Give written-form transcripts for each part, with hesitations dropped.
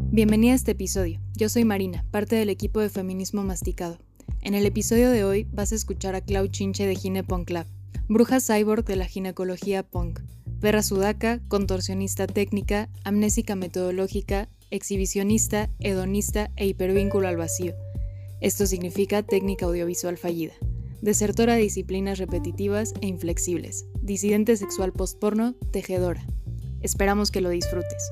Bienvenida a este episodio. Yo soy Marina, parte del equipo de Feminismo Masticado. En el episodio de hoy vas a escuchar a Clau Chinche de Gine Punk Lab, bruja cyborg de la ginecología punk, perra sudaca, contorsionista técnica, amnésica metodológica, exhibicionista, hedonista e hipervínculo al vacío. Esto significa técnica audiovisual fallida. Desertora de disciplinas repetitivas e inflexibles. Disidente sexual postporno, tejedora. Esperamos que lo disfrutes.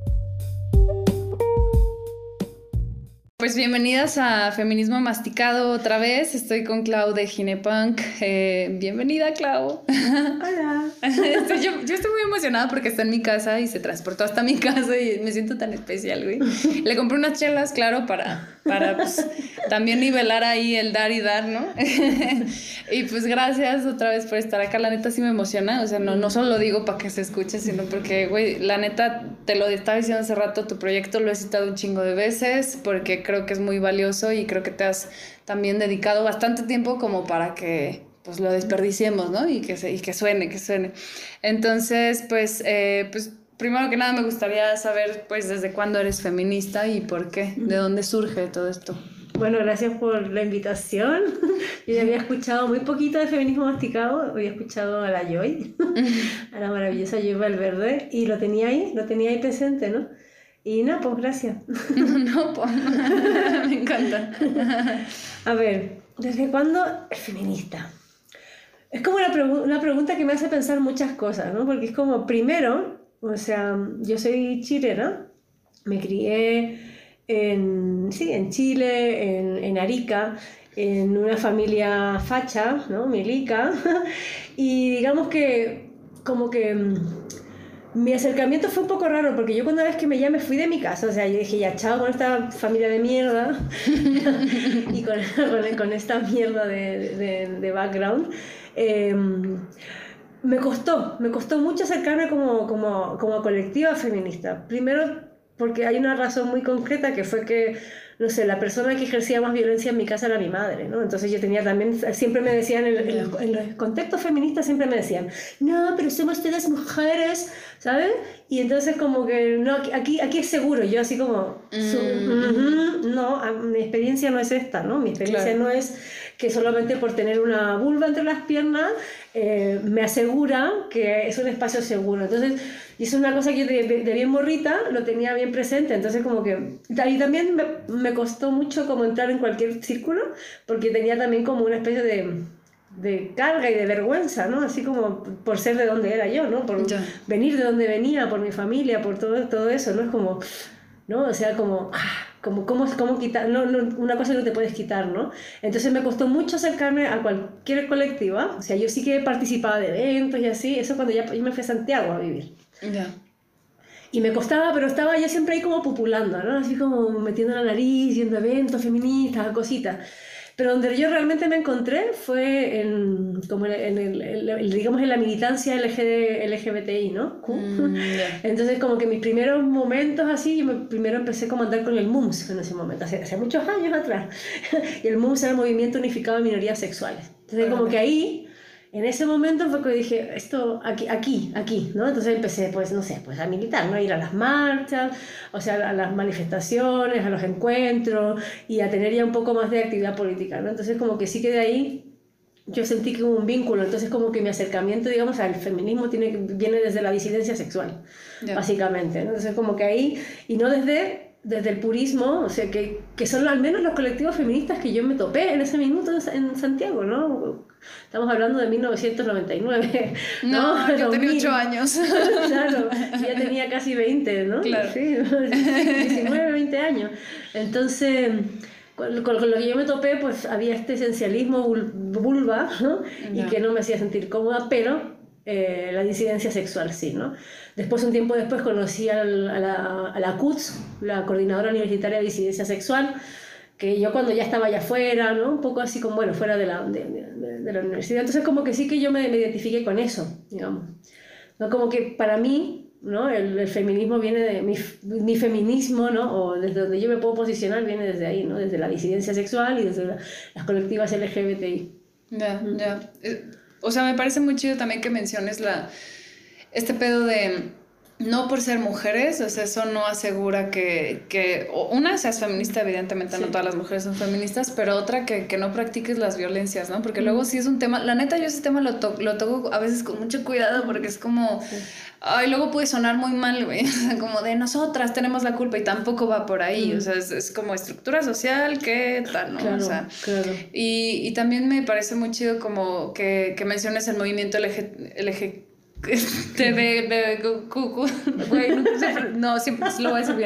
Pues bienvenidas a Feminismo Masticado otra vez. Estoy con Clau de Ginepunk. Bienvenida, Clau. Hola. Yo estoy muy emocionada porque está en mi casa y se transportó hasta mi casa y me siento tan especial, güey. Le compré unas chelas, claro, para pues, también nivelar ahí el dar y dar, ¿no? Y pues gracias otra vez por estar acá. La neta sí me emociona. O sea, no solo lo digo para que se escuche, sino porque, güey, la neta, te lo estaba diciendo hace rato, tu proyecto lo he citado un chingo de veces porque creo que es muy valioso y creo que te has también dedicado bastante tiempo como para que pues lo desperdiciemos, ¿no? Y que suene. Entonces, pues primero que nada me gustaría saber pues desde cuándo eres feminista y por qué, de dónde surge todo esto. Bueno, gracias por la invitación. Yo ya había escuchado muy poquito de Feminismo Masticado, había escuchado a la Joy, a la maravillosa Joy Valverde, y lo tenía ahí presente, ¿no? Y no, pues gracias. No, pues me encanta. A ver, ¿desde cuándo es feminista? Es como una pregunta que me hace pensar muchas cosas, ¿no? Porque es como, primero, o sea, yo soy chilena, me crié en Chile, en Arica, en una familia facha, ¿no? Milica, y digamos que como que mi acercamiento fue un poco raro, porque yo cuando vez que me fui de mi casa, o sea, yo dije, ya, chao con esta familia de mierda y con esta mierda de background. Me costó mucho acercarme como colectiva feminista. Primero porque hay una razón muy concreta que fue que, no sé, la persona que ejercía más violencia en mi casa era mi madre, ¿no? Entonces yo tenía también, siempre me decían, en los contextos feministas siempre me decían, no, pero somos todas mujeres, ¿sabes? Y entonces como que, no, aquí es seguro, yo así como, no, mi experiencia no es esta, ¿no? Mi experiencia no es que solamente por tener una vulva entre las piernas me asegura que es un espacio seguro. Entonces, y eso es una cosa que yo de bien morrita lo tenía bien presente, entonces como que ahí también me costó mucho como entrar en cualquier círculo, porque tenía también como una especie de carga y de vergüenza, ¿no? Así como por ser de donde era yo, ¿no? Por venir de donde venía, por mi familia, por todo eso, ¿no? Es como, ¿no? O sea, como ¿cómo quitar? No, una cosa no te puedes quitar, ¿no? Entonces me costó mucho acercarme a cualquier colectiva, o sea, yo sí que participaba de eventos y así, eso cuando yo me fui a Santiago a vivir. Ya. Y me costaba, pero estaba yo siempre ahí como populando, ¿no? Así como metiendo la nariz, yendo a eventos feministas, cositas. Pero donde yo realmente me encontré fue digamos en la militancia LGBTI, ¿no? Entonces como que mis primeros momentos así, primero empecé como a andar con el MUMS en ese momento, hace muchos años atrás. Y el MUMS era el Movimiento Unificado de Minorías Sexuales. Entonces como que ahí, en ese momento fue que dije, esto aquí, ¿no? Entonces empecé, pues, no sé, pues a militar, ¿no? A ir a las marchas, o sea, a las manifestaciones, a los encuentros y a tener ya un poco más de actividad política, ¿no? Entonces como que sí que de ahí yo sentí que hubo un vínculo, entonces como que mi acercamiento, digamos, al feminismo viene desde la disidencia sexual, básicamente, ¿no? Entonces como que ahí, y no desde el purismo, o sea, que son al menos los colectivos feministas que yo me topé en ese minuto en Santiago, ¿no? Estamos hablando de 1999, ¿no? Yo tenía 8 años. Claro, ya tenía casi 20, ¿no? Claro. Sí, 19, 20 años. Entonces, con lo que yo me topé, pues había este esencialismo vulva, ¿no? Y que no me hacía sentir cómoda, pero la disidencia sexual sí, ¿no? Después, un tiempo después, conocí a la CUTS, la Coordinadora Universitaria de Disidencia Sexual, que yo cuando ya estaba allá afuera, ¿no? Un poco así como, bueno, fuera de la universidad, entonces como que sí que yo me identifiqué con eso, digamos, ¿no? Como que para mí, ¿no? El feminismo viene de mi feminismo, ¿no? O desde donde yo me puedo posicionar viene desde ahí, ¿no? Desde la disidencia sexual y desde las colectivas LGBTI. Ya. O sea, me parece muy chido también que menciones este pedo de no por ser mujeres, o sea, eso no asegura que una, seas feminista, evidentemente no todas las mujeres son feministas, pero otra, que no practiques las violencias, ¿no? Porque luego sí es un tema, la neta yo ese tema lo toco a veces con mucho cuidado porque es como, ay, luego puede sonar muy mal, güey, o sea, como de nosotras tenemos la culpa y tampoco va por ahí, o sea, es como estructura social, ¿qué tal, no? Claro, o sea, claro. Y también me parece muy chido como que menciones el movimiento güey, no, siempre lo voy a decir bien.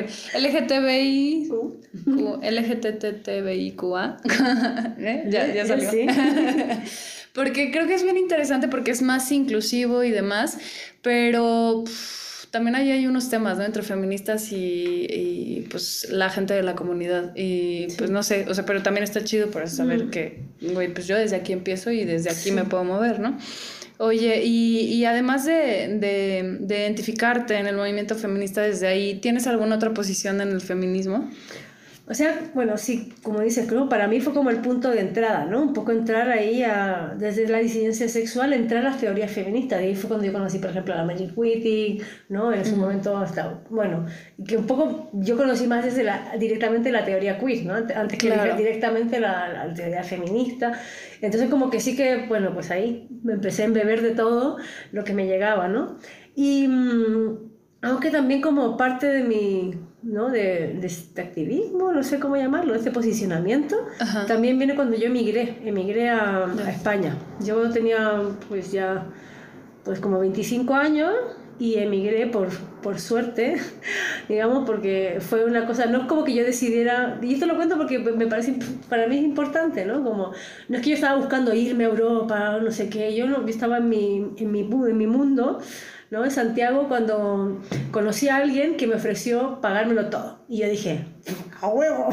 LGTBIQA. Ya salió. Sí. Porque creo que es bien interesante porque es más inclusivo y demás, pero también ahí hay unos temas, ¿no? Entre feministas y pues la gente de la comunidad. Y pues no sé, o sea, pero también está chido para saber que, güey, pues yo desde aquí empiezo y desde aquí me puedo mover, ¿no? Oye, y además de identificarte en el movimiento feminista desde ahí, ¿tienes alguna otra posición en el feminismo? O sea, bueno, sí, como dices, creo para mí fue como el punto de entrada, ¿no? Un poco entrar ahí desde la disidencia sexual, entrar a las teorías feministas. De ahí fue cuando yo conocí, por ejemplo, a la Magic Whitting, ¿no? En su momento hasta, bueno, que un poco yo conocí más desde directamente la teoría queer, ¿no? Antes que directamente la teoría feminista. Entonces como que sí que, bueno, pues ahí me empecé a embeber de todo lo que me llegaba, ¿no? Y aunque también como parte de mi, ¿no? de este activismo, no sé cómo llamarlo, de este posicionamiento, también viene cuando yo emigré a España. Yo tenía pues ya pues como 25 años y emigré por suerte, digamos, porque fue una cosa, no es como que yo decidiera, y esto lo cuento porque me parece, para mí es importante, ¿no? Como, no es que yo estaba buscando irme a Europa, no sé qué, yo estaba en mi mundo, ¿no? En Santiago, cuando conocí a alguien que me ofreció pagármelo todo. Y yo dije, ¡a huevo!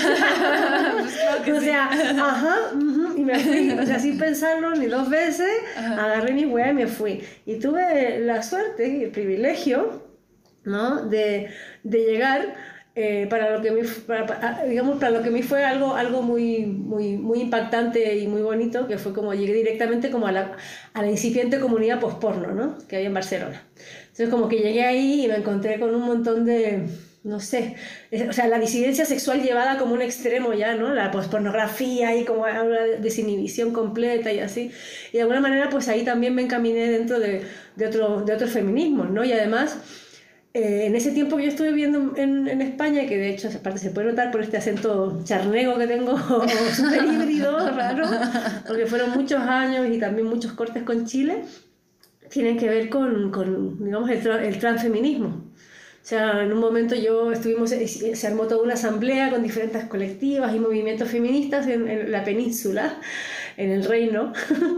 O sea, y me fui, o sea, sin pensarlo ni dos veces, agarré mi hueá y me fui. Y tuve la suerte y el privilegio, ¿no? de llegar para lo que me fue algo muy impactante y muy bonito, que fue como llegué directamente como a la incipiente comunidad post-porno, ¿no? Que había en Barcelona. Entonces como que llegué ahí y me encontré con un montón de, no sé, o sea, la disidencia sexual llevada como un extremo ya, ¿no? La pospornografía y como una desinhibición completa y así. Y de alguna manera pues ahí también me encaminé dentro de otros feminismos, ¿no? Y además en ese tiempo que yo estuve viviendo en España, que de hecho aparte se puede notar por este acento charnego que tengo, súper híbrido, raro, porque fueron muchos años y también muchos cortes con Chile, tienen que ver con digamos, el transfeminismo. O sea, en un momento se armó toda una asamblea con diferentes colectivas y movimientos feministas en la península, en el reino,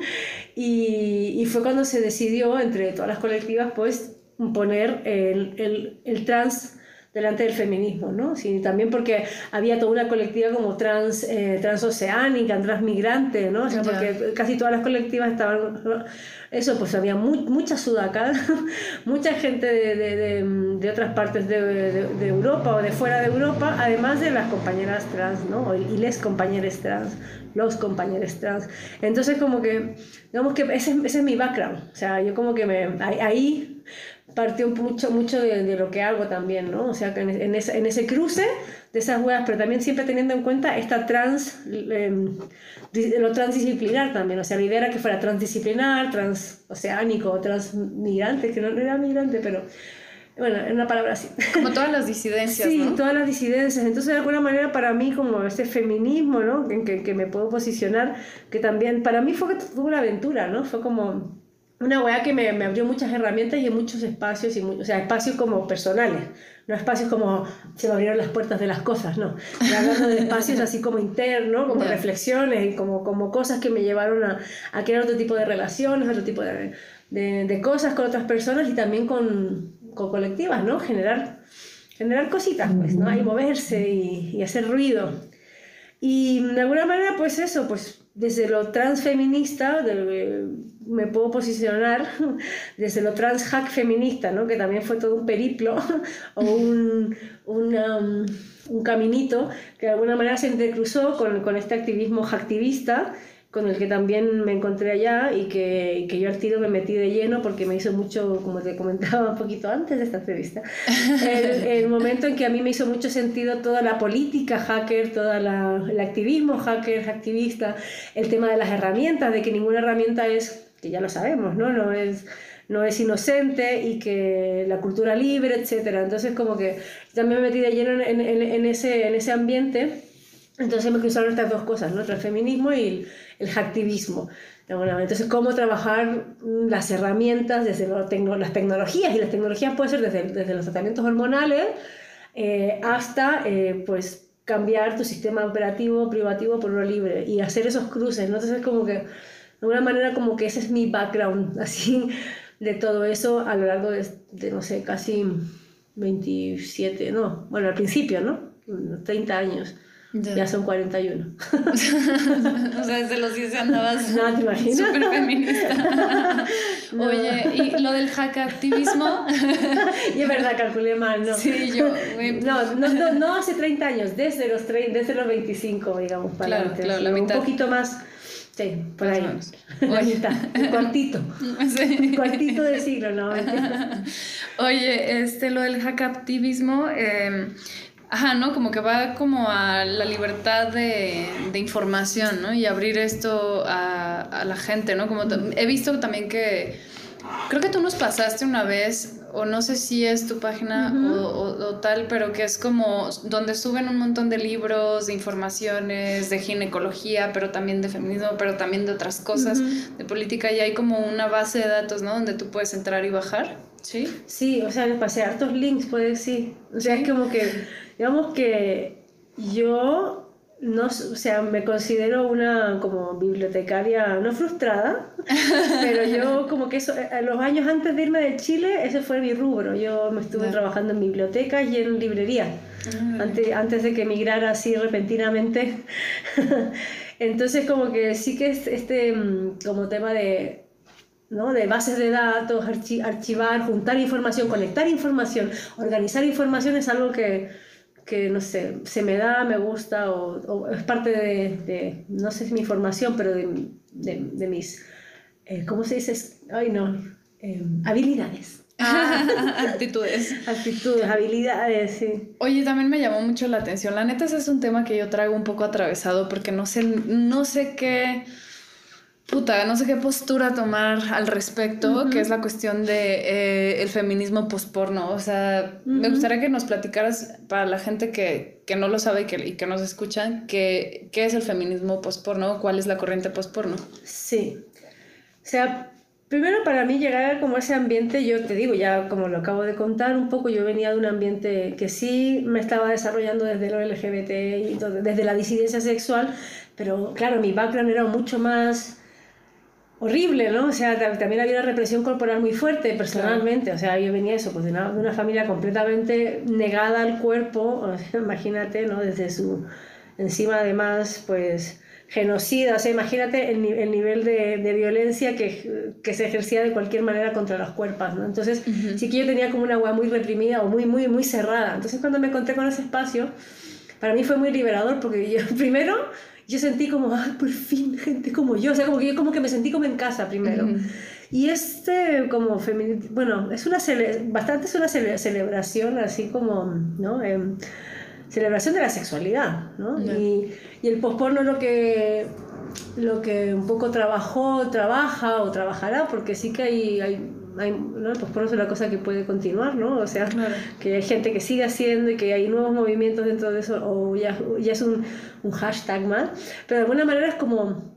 y fue cuando se decidió entre todas las colectivas, pues, poner el trans delante del feminismo, ¿no? Sí, también porque había toda una colectiva como transoceánica, transmigrante, ¿no? O sea, porque casi todas las colectivas estaban... Eso, pues había mucha sudaca, mucha gente de otras partes de Europa o de fuera de Europa, además de las compañeras trans, ¿no? Y les compañeros trans, los compañeros trans. Entonces, como que, digamos que ese es mi background. O sea, yo como que ahí partió mucho de lo que hago también, ¿no? O sea, que en ese cruce de esas huevas, pero también siempre teniendo en cuenta esta lo transdisciplinar también, o sea, la idea era que fuera transdisciplinar, transoceánico, transmigrante, que no era migrante, pero bueno, en una palabra así. Como todas las disidencias, sí, ¿no? todas las disidencias. Entonces, de alguna manera, para mí, como este feminismo, ¿no? En que me puedo posicionar, que también, para mí fue una aventura, ¿no? Fue como una weá que me abrió muchas herramientas y en muchos espacios, o sea, espacios como personales, no espacios como se me abrieron las puertas de las cosas, no. Y hablando de espacios así como internos, como reflexiones y como cosas que me llevaron a crear otro tipo de relaciones, otro tipo de cosas con otras personas y también con colectivas, ¿no? Generar cositas, pues, ¿no? Y moverse y hacer ruido. Y de alguna manera, pues eso, pues desde lo transfeminista me puedo posicionar, desde lo transhack feminista, ¿no? Que también fue todo un periplo o un caminito que de alguna manera se entrecruzó con este activismo hacktivista con el que también me encontré allá y que yo al tiro me metí de lleno porque me hizo mucho, como te comentaba un poquito antes de esta entrevista, el momento en que a mí me hizo mucho sentido toda la política hacker, todo el activismo hacker, activista, el tema de las herramientas, de que ninguna herramienta es, que ya lo sabemos, ¿no? No es inocente y que la cultura libre, etc. Entonces como que también me metí de lleno en ese ambiente. Entonces me cruzaron estas dos cosas, ¿no? El feminismo y el hacktivismo. Entonces, cómo trabajar las herramientas desde las tecnologías, y las tecnologías pueden ser desde los tratamientos hormonales hasta pues cambiar tu sistema operativo privativo por uno libre y hacer esos cruces, ¿no? Entonces, como que de alguna manera como que ese es mi background, así, de todo eso a lo largo de no sé, casi 27, no, bueno, al principio, ¿no? 30 años. Ya son 41. O sea, desde los 10 andabas no, ¿te imaginas? Súper feminista. No. Oye, ¿y lo del hackactivismo? Y es verdad, calculé mal, ¿no? Sí, yo... No hace 30 años, desde los 25, digamos, para adelante. Claro, la mitad. Un poquito más, sí, por ahí. La mitad, un cuartito. Sí. Un cuartito de siglo, ¿no? Oye, lo del hackactivismo... Ajá, ¿no? Como que va como a la libertad de información, ¿no? Y abrir esto a la gente, ¿no? Como he visto también que... Creo que tú nos pasaste una vez, o no sé si es tu página o tal, pero que es como donde suben un montón de libros, de informaciones, de ginecología, pero también de feminismo, pero también de otras cosas, de política, y hay como una base de datos, ¿no? Donde tú puedes entrar y bajar, ¿sí? Sí, o sea, les pasé hartos links, puedes decir. O sea, ¿sí? Es como que, digamos que yo... No, o sea, me considero una como bibliotecaria no frustrada, pero yo como que eso, los años antes de irme de Chile, ese fue mi rubro. Yo me estuve trabajando en bibliotecas y en librerías, antes de que emigrara así repentinamente. Entonces como que sí que como tema de... ¿no? De bases de datos, archivar, juntar información, conectar información, organizar información es algo que no sé, se me da, me gusta o es parte de no sé si mi formación, pero de mis, ¿cómo se dice? Ay, no, habilidades. Actitudes, habilidades, sí. Oye, también me llamó mucho la atención. La neta, ese es un tema que yo traigo un poco atravesado porque no sé qué... no sé qué postura tomar al respecto, que es la cuestión de el feminismo posporno. O sea, me gustaría que nos platicaras para la gente que no lo sabe y que nos escuchan, qué es el feminismo posporno, cuál es la corriente posporno. Sí, o sea, primero para mí llegar como a ese ambiente, yo te digo, ya como lo acabo de contar un poco, yo venía de un ambiente que sí me estaba desarrollando desde lo LGBT y desde la disidencia sexual, pero claro, mi background era mucho más... horrible, ¿no? O sea, también había una represión corporal muy fuerte personalmente, claro. O sea, yo venía eso, pues de una familia completamente negada al cuerpo, o sea, imagínate, ¿no? Desde encima además, pues, genocida, o sea, imagínate el nivel de violencia que se ejercía de cualquier manera contra los cuerpos, ¿no? Entonces, sí que yo tenía como una hueá muy reprimida o muy cerrada. Entonces, cuando me encontré con ese espacio, para mí fue muy liberador, porque yo, primero... yo sentí como, por fin, gente como yo. O sea, como que yo como que me sentí como en casa primero. Y como bueno, es una celebración, así como, ¿no? Celebración de la sexualidad, ¿no? Y el posporno lo que un poco trabaja o trabajará, porque sí que hay ¿no? El posporno es una cosa que puede continuar, ¿no? O sea, claro. Que hay gente que sigue haciendo y que hay nuevos movimientos dentro de eso, o ya es un hashtag más, pero de alguna manera es como,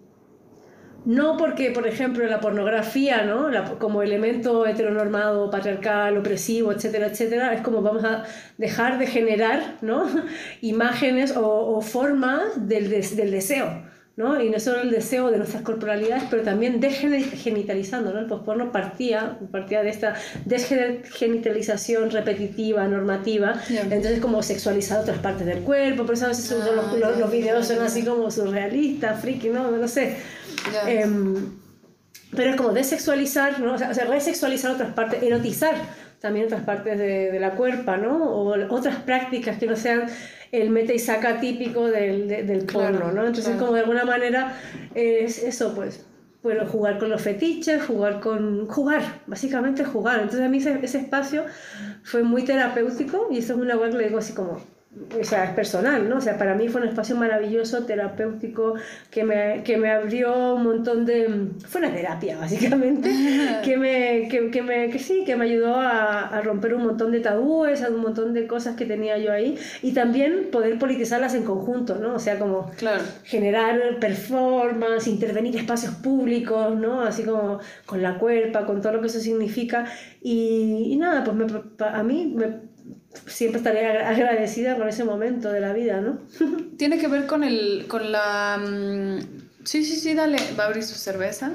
no porque, por ejemplo, la pornografía, ¿no? Como elemento heteronormado, patriarcal, opresivo, etcétera, etcétera, es como vamos a dejar de generar, ¿no? Imágenes o formas del deseo, ¿no? Y no solo el deseo de nuestras corporalidades, pero también desgenitalizando, ¿no? El posporno partía de esta desgenitalización repetitiva, normativa, entonces como sexualizar otras partes del cuerpo, por eso a veces los videos son así como surrealistas, friki, no sé. Pero es como desexualizar, ¿no? O sea, resexualizar otras partes, erotizar también otras partes de la cuerpa, ¿no? O otras prácticas que no sean el mete y saca típico del porno, ¿no? Entonces, como de alguna manera es eso, pues, bueno, jugar con los fetiches, básicamente jugar. Entonces a mí ese espacio fue muy terapéutico y eso es una web que le digo así como, o sea, es personal, ¿no? O sea, para mí fue un espacio maravilloso, terapéutico, que me abrió un montón de... Fue una terapia, básicamente, que me ayudó a romper un montón de tabúes, a un montón de cosas que tenía yo ahí, y también poder politizarlas en conjunto, ¿no? O sea, como generar performance, intervenir espacios públicos, ¿no? Así como con la cuerpa, con todo lo que eso significa, y nada, pues a mí siempre estaré agradecida con ese momento de la vida, ¿no? Tiene que ver con la... Sí, dale, va a abrir su cerveza.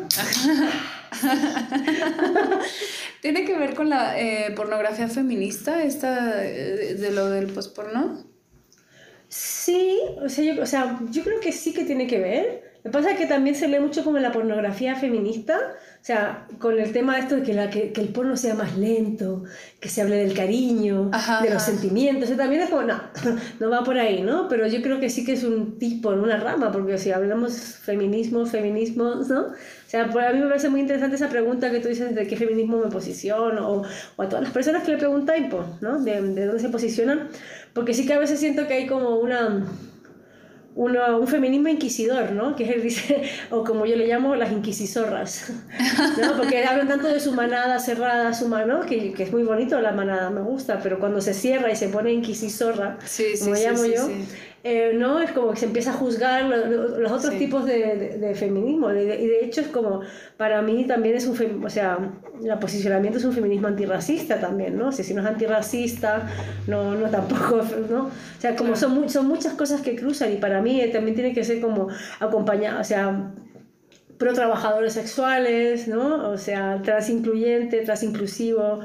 Tiene que ver con la pornografía feminista, de lo del posporno. Sí, o sea, yo creo que sí que tiene que ver. Lo que pasa es que también se lee mucho como la pornografía feminista, o sea, con el tema de esto de que el porno sea más lento, que se hable del cariño, de los sentimientos, también es como, no va por ahí, ¿no? Pero yo creo que sí que es un tipo, en una rama, porque si hablamos feminismo, ¿no? O sea, a mí me parece muy interesante esa pregunta que tú dices de qué feminismo me posiciono, o a todas las personas que le preguntáis, pues, ¿no? De dónde se posicionan, porque sí que a veces siento que hay como un feminismo inquisidor, ¿no? Que él dice, o como yo le llamo, las inquisisorras, ¿no? Porque hablan tanto de su manada cerrada, ¿no? Que es muy bonito la manada, me gusta, pero cuando se cierra y se pone inquisisorra, como llamo yo, ¿no? Es como que se empieza a juzgar los otros tipos de feminismo, y de hecho es como, para mí también es o sea, el posicionamiento es un feminismo antirracista también, ¿no? O sea, si no es antirracista, no tampoco, ¿no? O sea, como son muchas cosas que cruzan, y para mí también tiene que ser como acompañar, o sea, pro trabajadores sexuales, ¿no? O sea, trans incluyente, trans inclusivo,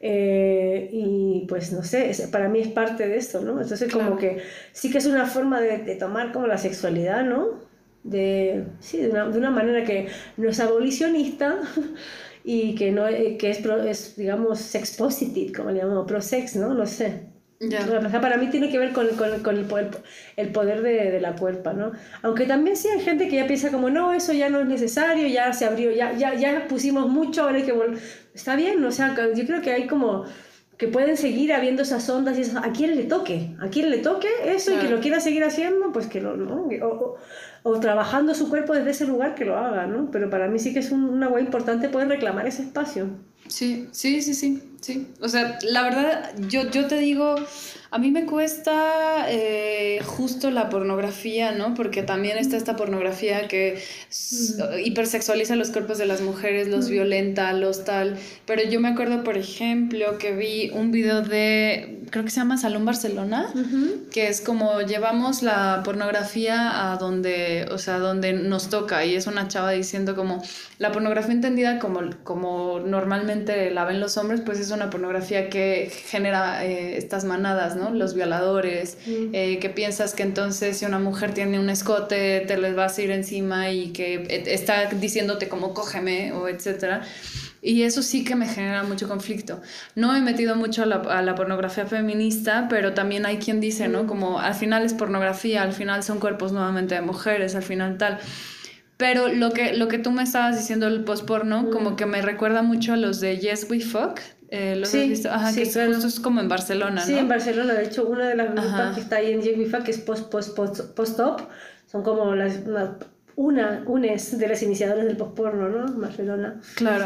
y pues no sé, para mí es parte de esto, ¿no? Entonces como que sí que es una forma de tomar como la sexualidad, ¿no? De una manera que no es abolicionista y que no que es digamos sex positive, como le llamamos, pro sex, ¿no? No sé. Para mí tiene que ver con el poder de la cuerpa, ¿no? Aunque también sí hay gente que ya piensa como, no, eso ya no es necesario, ya se abrió, ya pusimos mucho, ahora hay que volver. Está bien, o sea, yo creo que hay como que pueden seguir habiendo esas ondas y eso, a quien le toque eso, y que lo quiera seguir haciendo, pues que ¿no? O trabajando su cuerpo desde ese lugar, que lo haga, ¿no? Pero para mí sí que es una hueá importante poder reclamar ese espacio. Sí. O sea, la verdad, yo te digo, a mí me cuesta justo la pornografía, ¿no? Porque también está esta pornografía que hipersexualiza los cuerpos de las mujeres, los violenta, los tal. Pero yo me acuerdo, por ejemplo, que vi un video creo que se llama Salón Barcelona, que es como llevamos la pornografía a donde nos toca, y es una chava diciendo como la pornografía entendida como normalmente la ven los hombres, pues es una pornografía que genera estas manadas, ¿no? Los violadores, que piensas que entonces si una mujer tiene un escote te les vas a ir encima y que está diciéndote como cógeme o etcétera. Y eso sí que me genera mucho conflicto. No he metido mucho a la pornografía feminista, pero también hay quien dice, ¿no? Como al final es pornografía, al final son cuerpos nuevamente de mujeres, al final tal. Pero lo que tú me estabas diciendo del post-porno, como que me recuerda mucho a los de Yes We Fuck. ¿Los has visto? Ajá, que claro. Justo es como en Barcelona, ¿no? Sí, en Barcelona. De hecho, una de las grupos que está ahí en Yes We Fuck, que es post-op, son como unes de los iniciadores del post-porno, ¿no? Barcelona. Claro.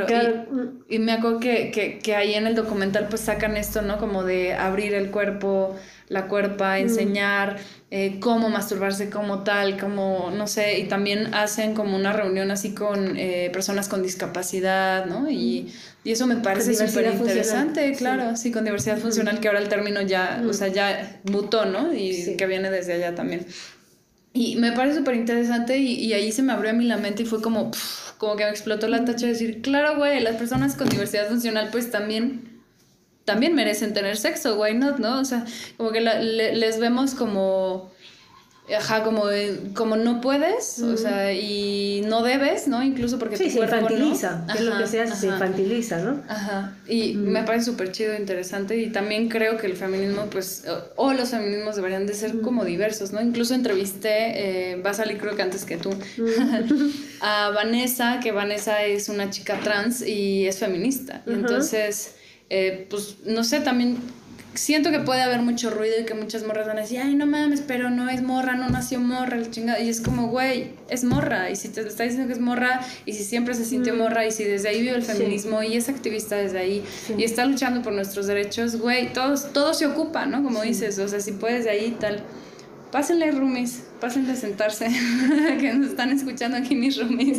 Y me acuerdo que ahí en el documental pues sacan esto, ¿no? Como de abrir el cuerpo, la cuerpa, enseñar cómo masturbarse como tal, como, no sé, y también hacen como una reunión así con personas con discapacidad, ¿no? Y eso me parece súper interesante, claro, sí, con diversidad funcional, que ahora el término ya, o sea, ya mutó, ¿no? Y que viene desde allá también. Y me parece súper interesante, y ahí se me abrió a mí la mente y fue como que me explotó la tacha de decir, claro, güey, las personas con diversidad funcional pues también merecen tener sexo, why not, ¿no? O sea, como que les vemos como Ajá, como no puedes, o sea, y no debes, ¿no? Incluso porque sí, tu se cuerpo infantiliza, no. que es lo que se hace, se infantiliza, ¿no? Ajá, y me parece súper chido, interesante, y también creo que el feminismo, pues, o los feminismos deberían de ser como diversos, ¿no? Incluso entrevisté, va a salir creo que antes que tú, a Vanessa, que Vanessa es una chica trans y es feminista, y entonces, pues, no sé, también siento que puede haber mucho ruido y que muchas morras van a decir, ay, no mames, pero no es morra, no nació morra, el chingado. Y es como, güey, es morra. Y si te está diciendo que es morra, y si siempre se sintió morra, y si desde ahí vio el feminismo, y es activista desde ahí, y está luchando por nuestros derechos, güey, todo se ocupa, ¿no? Como dices, o sea, si puedes de ahí, tal. Pásenle, roomies, pásenle a sentarse, que nos están escuchando aquí mis roomies.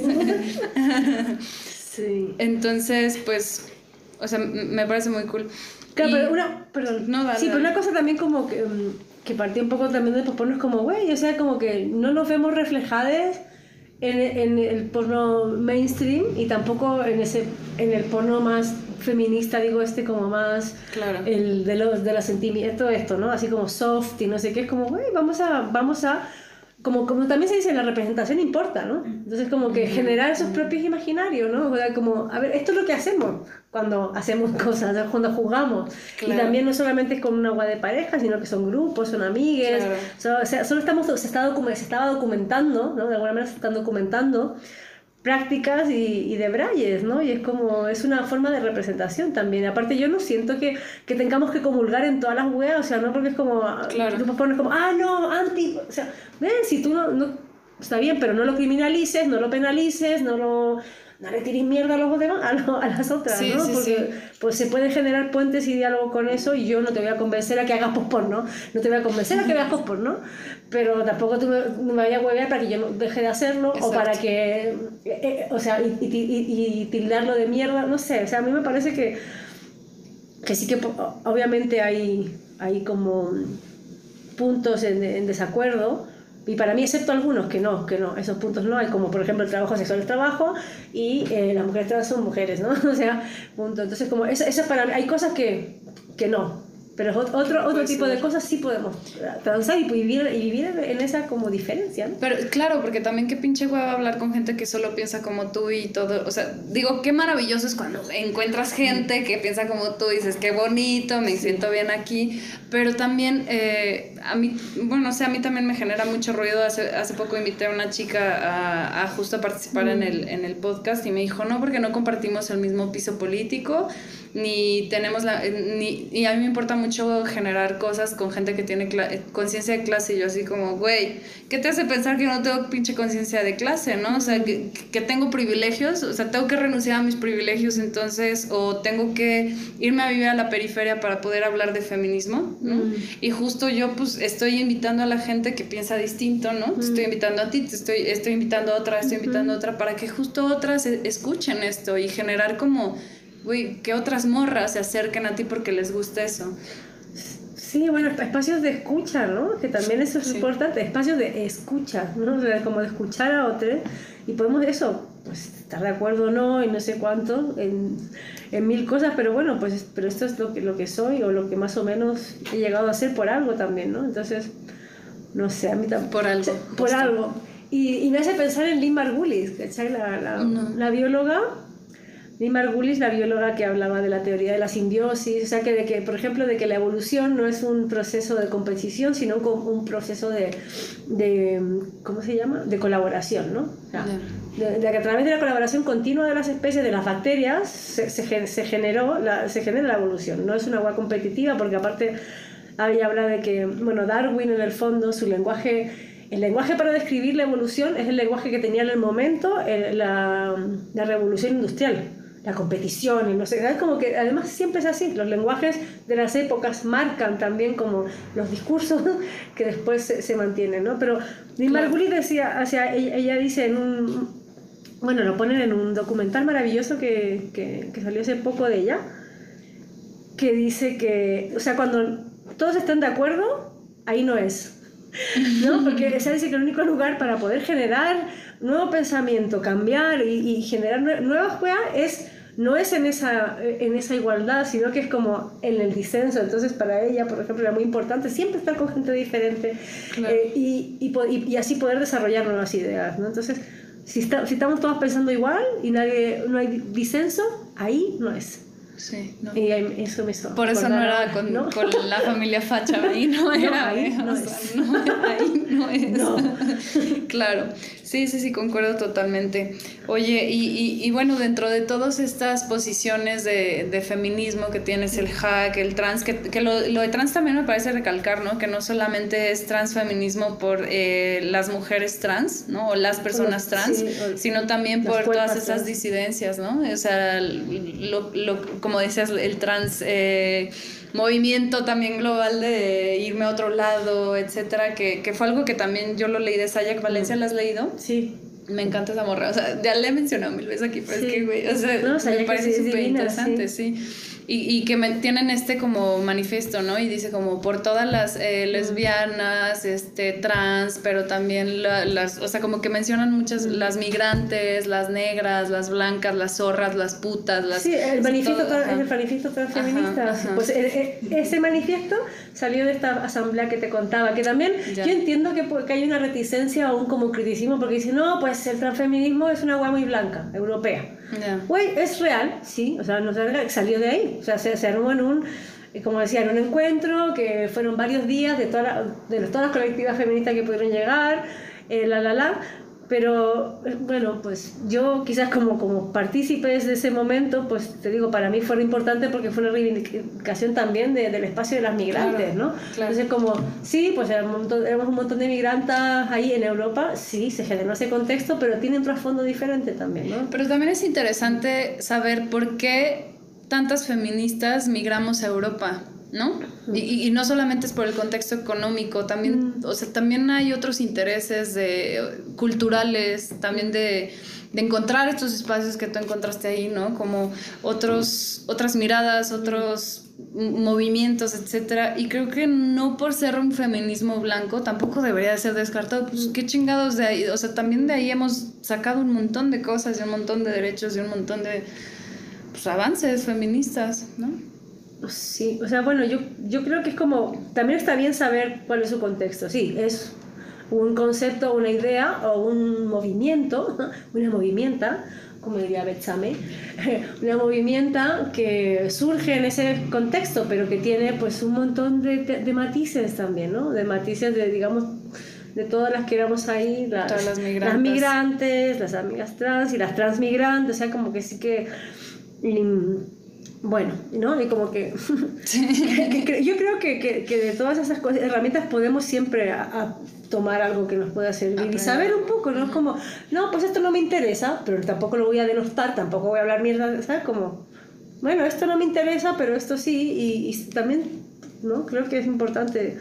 Sí. Entonces, pues, o sea, me parece muy cool. Claro, pero pero una cosa también como que partió un poco también de porno es como, güey, o sea, como que no nos vemos reflejadas en el porno mainstream y tampoco en el porno más feminista, digo, como más el de los sentimientos, esto, ¿no? Así como soft y no sé qué, es como, güey, vamos a como también se dice, la representación importa, ¿no? Entonces como que generar esos propios imaginarios, ¿no? O sea, como, a ver, esto es lo que hacemos cuando hacemos cosas, cuando jugamos. Y también no solamente es con una agua de pareja, sino que son grupos, son amigues. O sea, se estaba documentando, ¿no? De alguna manera se están documentando prácticas y debrayes, ¿no? Y es como, es una forma de representación también. Aparte, yo no siento que tengamos que comulgar en todas las weas, o sea, no porque es como, tú pones como, no, anti, o sea, ven, si tú no, está bien, pero no lo criminalices, no lo penalices, no le tires mierda a los demás, a las otras, ¿no? Porque pues se pueden generar puentes y diálogo con eso y yo no te voy a convencer a que hagas post-porno, no te voy a convencer a que veas post-porno, pero tampoco tú me vayas a huevear para que yo no deje de hacerlo. Exacto. O para que, o sea, y tildarlo de mierda, no sé, o sea, a mí me parece que sí que obviamente hay como puntos en desacuerdo. Y para mí, excepto algunos que no, esos puntos no hay, como por ejemplo el trabajo sexual es trabajo y las mujeres trans son mujeres, ¿no? O sea, punto. Entonces, como eso para mí, hay cosas que no, pero otro tipo de cosas sí podemos transar y vivir en esa como diferencia, ¿no? Pero claro, porque también qué pinche hueva hablar con gente que solo piensa como tú y todo, o sea, digo, qué maravilloso es cuando encuentras gente que piensa como tú y dices, qué bonito, me siento bien aquí, pero también a mí, bueno, o sea, a mí también me genera mucho ruido. Hace poco invité a una chica a justo participar en el podcast y me dijo, no, porque no compartimos el mismo piso político, ni tenemos y a mí me importa mucho generar cosas con gente que tiene conciencia de clase, y yo así como, güey, ¿qué te hace pensar que no tengo pinche conciencia de clase, no? O sea, que tengo privilegios, o sea, tengo que renunciar a mis privilegios entonces, o tengo que irme a vivir a la periferia para poder hablar de feminismo, ¿no? Y justo yo pues estoy invitando a la gente que piensa distinto, ¿no? Te estoy invitando a ti, estoy invitando a otra, estoy invitando a otra, para que justo otras escuchen esto y generar como, güey, que otras morras se acerquen a ti porque les gusta eso. Sí, bueno, espacios de escucha, ¿no? Que también eso es importante, espacios de escucha, ¿no? O sea, como de escuchar a otros, y podemos eso, pues estar de acuerdo o no, y no sé cuánto, en mil cosas, pero bueno, pues pero esto es lo que soy, o lo que más o menos he llegado a ser por algo también, ¿no? Entonces, no sé, a mí también. Por algo. Por algo. Y me hace pensar en Lynn Margulis, ¿cachai? La bióloga. Lynn Margulis, la bióloga que hablaba de la teoría de la simbiosis, o sea, que por ejemplo, de que la evolución no es un proceso de competición, sino un proceso de ¿cómo se llama? De colaboración, ¿no? O sea, de que a través de la colaboración continua de las especies, de las bacterias, se genera la evolución. No es una agua competitiva, porque aparte ella habla de que, bueno, Darwin en el fondo, su lenguaje... El lenguaje para describir la evolución es el lenguaje que tenía en el momento la revolución industrial, la competición, y no sé, es como que además siempre es así, los lenguajes de las épocas marcan también como los discursos que después se mantienen, ¿no? Pero Lynn Margulis decía, o sea, ella dice bueno, lo ponen en un documental maravilloso que salió hace poco de ella, que dice que, o sea, cuando todos están de acuerdo, ahí no es. ¿No? Porque ella dice que el único lugar para poder generar nuevo pensamiento, cambiar y generar nuevas cosas es no es en esa igualdad, sino que es como en el disenso. Entonces para ella, por ejemplo, era muy importante siempre estar con gente diferente, claro. Y así poder desarrollar nuevas ideas, ¿no? Entonces, si estamos todos pensando igual y no hay disenso, ahí no es. Sí, no. Y eso me hizo. Por eso no era con la familia facha, ahí no era. Ahí no es. No. Claro, sí, concuerdo totalmente. Oye, y bueno, dentro de todas estas posiciones de feminismo que tienes, el hack, el trans, que lo de trans también me parece recalcar, ¿no? Que no solamente es transfeminismo por las mujeres trans, ¿no? O las personas trans, sino también por todas esas disidencias, ¿no? O sea, como decías, el trans movimiento también global de irme a otro lado, etcétera, que fue algo que también yo lo leí de Sayak Valencia. ¿La has leído? Sí. Me encanta esa morra, o sea, ya le he mencionado 1000 veces aquí, pero es que, güey, o sea, me parece súper interesante, sí. Y que tienen como manifiesto, ¿no? Y dice como por todas las lesbianas, trans, pero también las, o sea, como que mencionan muchas, las migrantes, las negras, las blancas, las zorras, las putas, las... Sí, el manifiesto transfeminista. Ajá. Pues ese manifiesto salió de esta asamblea que te contaba, que también yo entiendo que hay una reticencia o un como criticismo, porque dicen, no, pues el transfeminismo es una hueá muy blanca, europea. Güey, es real, sí, o sea, no salió de ahí, o sea, se armó como decía, en un encuentro que fueron varios días de todas las colectivas feministas que pudieron llegar, pero bueno, pues yo quizás como partícipes de ese momento, pues te digo, para mí fue importante porque fue una reivindicación también del espacio de las migrantes, claro, ¿no? Claro. Entonces como, sí, pues éramos un montón de migrantas ahí en Europa, sí, se generó ese contexto, pero tiene un trasfondo diferente también, ¿no? Pero también es interesante saber por qué tantas feministas migramos a Europa, ¿no? Y no solamente es por el contexto económico, también, o sea, también hay otros intereses culturales, también de encontrar estos espacios que tú encontraste ahí, ¿no? Como otras miradas, otros movimientos, etcétera. Y creo que no por ser un feminismo blanco tampoco debería ser descartado. Pues qué chingados de ahí, o sea, también de ahí hemos sacado un montón de cosas y un montón de derechos y un montón de avances feministas, ¿no? Sí, o sea, bueno, yo creo que es como, también está bien saber cuál es su contexto. Sí, es un concepto, una idea o un movimiento, una movimienta, como diría Betsame, una movimienta que surge en ese contexto, pero que tiene pues un montón de matices también, ¿no? De matices digamos, de todas las que éramos ahí, las migrantes, las amigas trans y las transmigrantes, o sea, como que sí que... bueno, ¿no? Y como que yo creo que de todas esas cosas, herramientas podemos siempre tomar algo que nos pueda servir y saber un poco, ¿no? Es como, no, pues esto no me interesa, pero tampoco lo voy a denostar, tampoco voy a hablar mierda, ¿sabes? Como, bueno, esto no me interesa, pero esto sí, y también, ¿no? Creo que es importante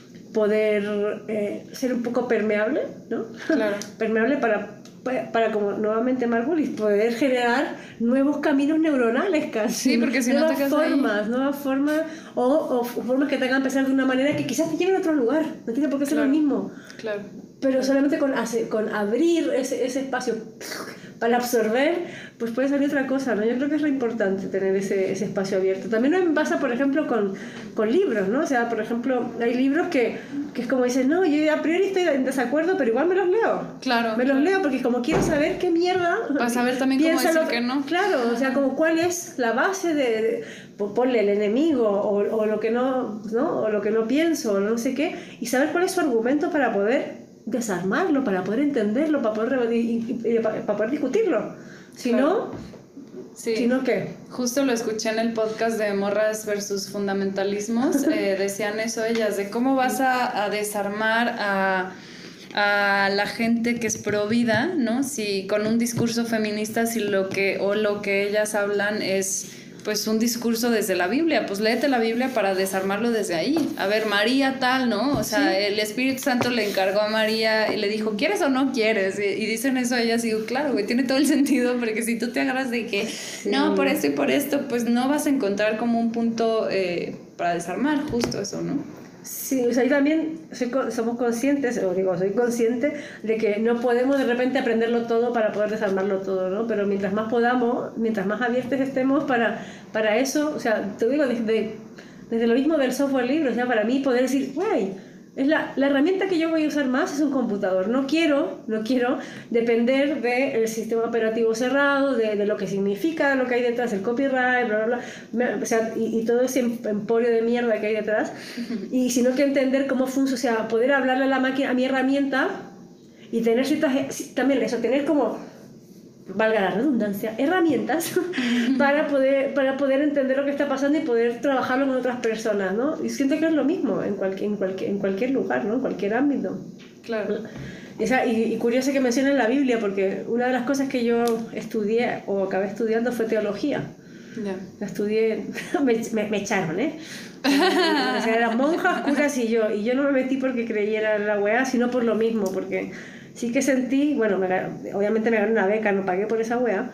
poder ser un poco permeable, ¿no? Claro. Permeable para como nuevamente Margulis, poder generar nuevos caminos neuronales casi. Sí, porque si no te quedas nuevas formas o formas que te hagan pensar de una manera que quizás te lleven a otro lugar, no tiene por qué ser lo mismo. Claro. Pero solamente con abrir ese espacio para absorber, pues puede salir otra cosa, ¿no? Yo creo que es lo importante tener ese espacio abierto. También me pasa, por ejemplo, con libros, ¿no? O sea, por ejemplo, hay libros que es como dices, no, yo a priori estoy en desacuerdo, pero igual me los leo. Claro. Me los leo porque como quiero saber qué mierda... Para saber también cómo decir que no. Claro, o sea, como cuál es la base de ponle el enemigo o lo que no, o lo que no pienso, o no sé qué, y saber cuál es su argumento para poder desarmarlo, para poder entenderlo, para poder discutirlo. Si no, ¿qué? Justo lo escuché en el podcast de Morras versus Fundamentalismos. Decían eso ellas, de cómo vas a desarmar a la gente que es pro vida, ¿no? Si con un discurso feminista, si lo que ellas hablan es pues un discurso desde la Biblia, pues léete la Biblia para desarmarlo desde ahí. A ver, María tal, ¿no? O sea, el Espíritu Santo le encargó a María y le dijo, ¿quieres o no quieres? Y dicen eso a ellas y digo, claro, güey, tiene todo el sentido, porque si tú te agarras de que, no, por esto y por esto, pues no vas a encontrar como un punto para desarmar justo eso, ¿no? Sí, o sea, yo también somos conscientes, o digo, soy consciente de que no podemos de repente aprenderlo todo para poder desarmarlo todo, ¿no? Pero mientras más podamos, mientras más abiertos estemos para eso, o sea, te digo, desde lo mismo del software libre, o sea, para mí poder decir, güey, es la herramienta que yo voy a usar más es un computador. No quiero depender del sistema operativo cerrado, de lo que significa lo que hay detrás, el copyright, bla, bla, bla. O sea, y todo ese emporio de mierda que hay detrás. Y sino que entender cómo funciona, o sea, poder hablarle a la máquina, a mi herramienta, y tener ciertas, también eso, tener como, valga la redundancia, herramientas para poder entender lo que está pasando y poder trabajarlo con otras personas, ¿no? Y siento que es lo mismo en cualquier lugar, ¿no? En cualquier ámbito. Claro. Y curioso que mencionen la Biblia, porque una de las cosas que yo estudié o acabé estudiando fue teología. Yeah. La estudié, me echaron, ¿eh? O sea, eran monjas, curas y yo no me metí porque creyera en la weá, sino por lo mismo, porque sí que sentí, bueno, obviamente me gané una beca, no pagué por esa weá,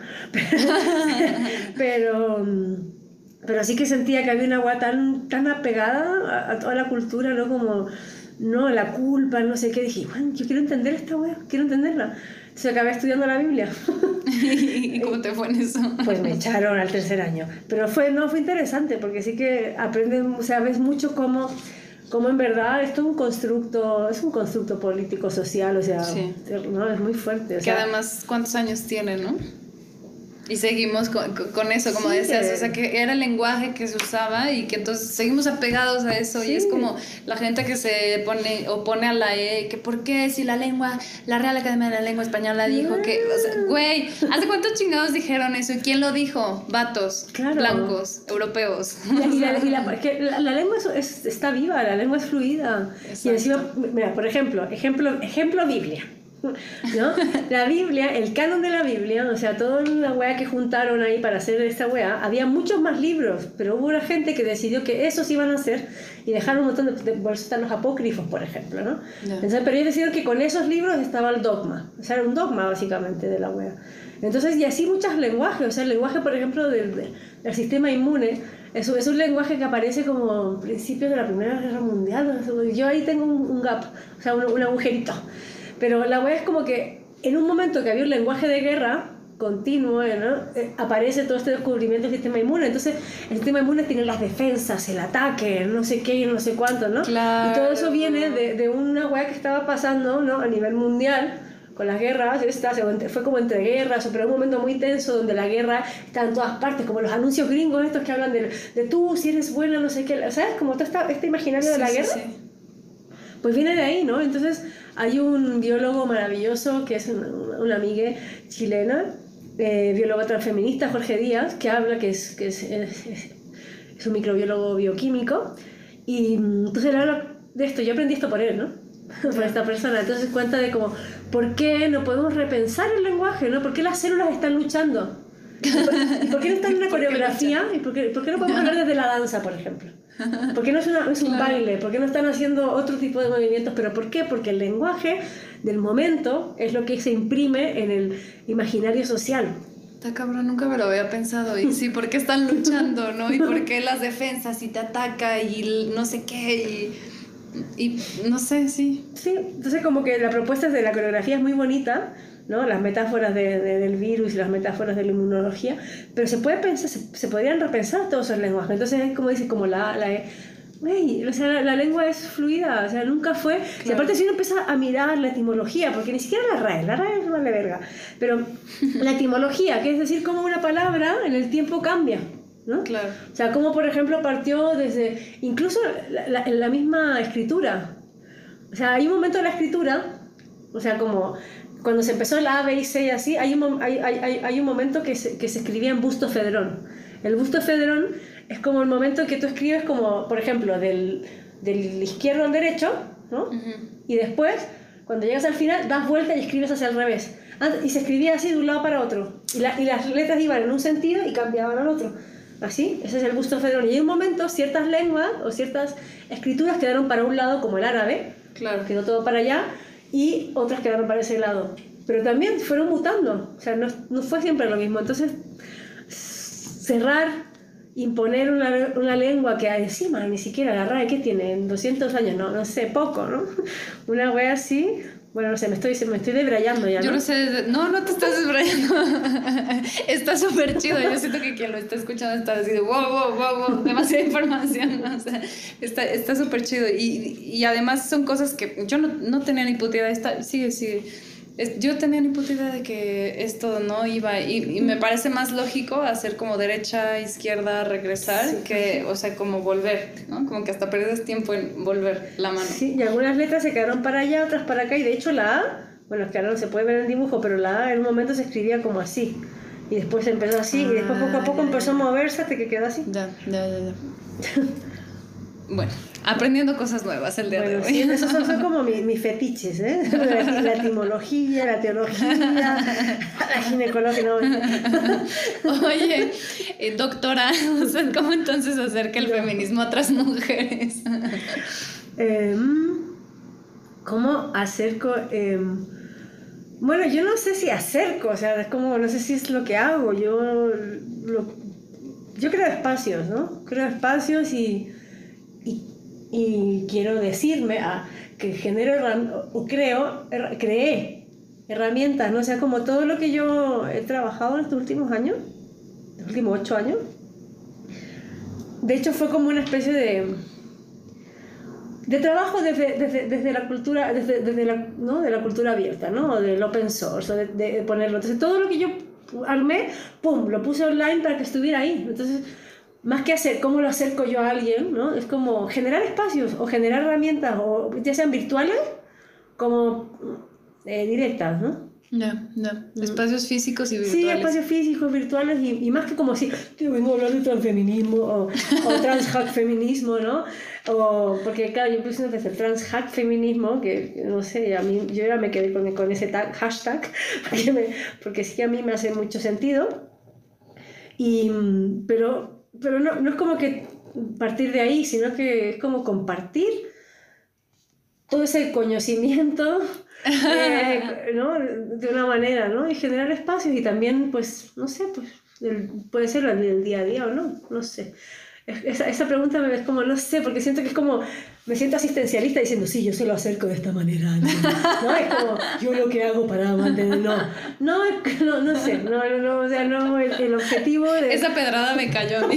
pero sí que sentía que había una weá tan apegada a toda la cultura, ¿no? Como, no, la culpa, no sé qué, dije, bueno, yo quiero entender esta weá, quiero entenderla. Entonces acabé estudiando la Biblia. ¿Y cómo te fue en eso? Pues me echaron al tercer año. Pero fue interesante, porque sí que aprendes, o sea, ves mucho cómo en verdad esto es un constructo político, social, o sea, sí. ¿No? Es muy fuerte. O sea, que además, ¿cuántos años tiene, no? Y seguimos con eso, como sí, decías, o sea, que era el lenguaje que se usaba y que entonces seguimos apegados a eso. Sí. Y es como la gente que se opone a la que ¿por qué? Si la Real Academia de la Lengua Española dijo que, o sea, güey, ¿hace cuántos chingados dijeron eso? ¿Y quién lo dijo? Vatos, claro. Blancos, europeos. La lengua está viva, la lengua es fluida. Exacto. Y encima, mira, por ejemplo, Biblia. ¿No? La Biblia, el canon de la Biblia, o sea, toda la weá que juntaron ahí para hacer esta weá, había muchos más libros, pero hubo una gente que decidió que esos iban a hacer y dejaron un montón de por eso están los apócrifos, por ejemplo, ¿no? Yeah. Entonces, pero ellos decidieron que con esos libros estaba el dogma, o sea, era un dogma básicamente de la weá. Entonces, y así muchos lenguajes, o sea, el lenguaje, por ejemplo, del sistema inmune, es un lenguaje que aparece como principios de la Primera Guerra Mundial. Yo ahí tengo un gap, o sea, un agujerito. Pero la wea es como que en un momento que había un lenguaje de guerra continuo, ¿no? Aparece todo este descubrimiento del sistema inmune. Entonces el sistema inmune tiene las defensas, el ataque, no sé qué y no sé cuánto, ¿no? Claro. Y todo eso viene de una wea que estaba pasando, ¿no? A nivel mundial con las guerras. Fue como entre guerras, pero un momento muy tenso donde la guerra está en todas partes, como los anuncios gringos estos que hablan de tú, si eres buena, no sé qué, ¿sabes? Como todo este imaginario de la guerra. Sí. Pues viene de ahí, ¿no? Entonces hay un biólogo maravilloso que es una amiga chilena, bióloga transfeminista, Jorge Díaz, que habla, que es un microbiólogo bioquímico, y entonces él habla de esto. Yo aprendí esto por él, ¿no? Por esta persona. Entonces cuenta de como, ¿por qué no podemos repensar el lenguaje, ¿no? ¿Por qué las células están luchando? ¿Y por qué no están en una coreografía? ¿Y por qué no podemos hablar desde la danza, por ejemplo? ¿Por qué no es un claro. baile? ¿Por qué no están haciendo otro tipo de movimientos? ¿Pero por qué? Porque el lenguaje del momento es lo que se imprime en el imaginario social. Está cabrón, nunca me lo había pensado. Y sí, ¿por qué están luchando, no? Y ¿por qué las defensas y te ataca y no sé qué? Y no sé, sí. Sí, entonces como que la propuesta de la coreografía es muy bonita, ¿no? Las metáforas del virus y las metáforas de la inmunología, pero se podrían repensar todos esos lenguajes. Entonces es como dice, como o sea, la lengua es fluida, o sea, nunca fue. Claro. Y aparte, si uno empieza a mirar la etimología, porque ni siquiera la RAE no vale verga, pero la etimología, que es decir, cómo una palabra en el tiempo cambia, ¿no? Claro. O sea, cómo, por ejemplo, partió desde incluso la misma escritura. O sea, hay un momento de la escritura, o sea, como cuando se empezó la A, B y C y así, hay un momento que se escribía en bustofedrón. El bustofedrón es como el momento en que tú escribes como, por ejemplo, del izquierdo al derecho, ¿no? Uh-huh. Y después, cuando llegas al final, das vuelta y escribes hacia el revés. Y se escribía así de un lado para otro. Y las letras iban en un sentido y cambiaban al otro. Así, ese es el bustofedrón. Y en un momento, ciertas lenguas o ciertas escrituras quedaron para un lado, como el árabe. Claro. Quedó todo para allá. Y otras quedaron para ese lado. Pero también fueron mutando. O sea, no fue siempre lo mismo. Entonces, cerrar imponer una lengua que encima ni siquiera la RAE, ¿qué tiene? 200 años, no sé, poco, ¿no? Una wea así, bueno, no sé, me estoy debrayando ya, ¿no? Yo no sé, no te estás desbrayando. Está súper chido. Yo siento que quien lo está escuchando está así de wow, demasiada información, ¿no? O sea, está súper chido. Y además son cosas que yo no tenía ni puta idea. Sigue. Yo tenía ni puta idea de que esto no iba, y me parece más lógico hacer como derecha, izquierda, regresar, Sí. que, o sea, como volver, ¿no? Como que hasta pierdes tiempo en volver la mano. Sí, y algunas letras se quedaron para allá, otras para acá, y de hecho la A, bueno, es que ahora no se puede ver en el dibujo, pero la A en un momento se escribía como así, y después empezó así, y después poco a poco empezó a moverse hasta que quedó así. Ya. Bueno, aprendiendo cosas nuevas el día de hoy. Sí, esos son como mis fetiches, ¿eh? La etimología, la teología, la ginecología. No. Oye, doctora, o sea, ¿cómo entonces acerca el feminismo a otras mujeres? ¿Cómo acerco? Bueno, yo no sé si acerco, o sea, es como, no sé si es lo que hago. Yo creo espacios, ¿no? Creo espacios y quiero decirme que creé herramientas, ¿no? O sea, como todo lo que yo he trabajado en estos últimos años, los últimos 8 años, de hecho fue como una especie de trabajo desde la cultura, ¿no? De la cultura abierta, ¿no? Del open source, de ponerlo. Entonces, todo lo que yo armé, ¡pum!, lo puse online para que estuviera ahí. Entonces, más que hacer cómo lo acerco yo a alguien, ¿no? Es como generar espacios o generar herramientas, o ya sean virtuales como directas, ¿no? Ya. Espacios físicos y virtuales. Sí, espacios físicos, virtuales, y más que como si te vengo a hablar de transfeminismo o transhack feminismo, ¿no? Porque claro, yo puse desde el transhack feminismo, que no sé, yo ya me quedé con ese hashtag, porque sí que a mí me hace mucho sentido, pero no es como que partir de ahí, sino que es como compartir todo ese conocimiento, ¿no? De una manera, ¿no? Y generar espacios, y también, pues, no sé, pues, puede ser el día a día o no sé. Esa pregunta es como, no sé, porque siento que es como, me siento asistencialista diciendo, sí, yo se lo acerco de esta manera, ¿no? Es como, yo lo que hago para mantener, no sé, o sea, no, el objetivo de... Esa pedrada me cayó a mí.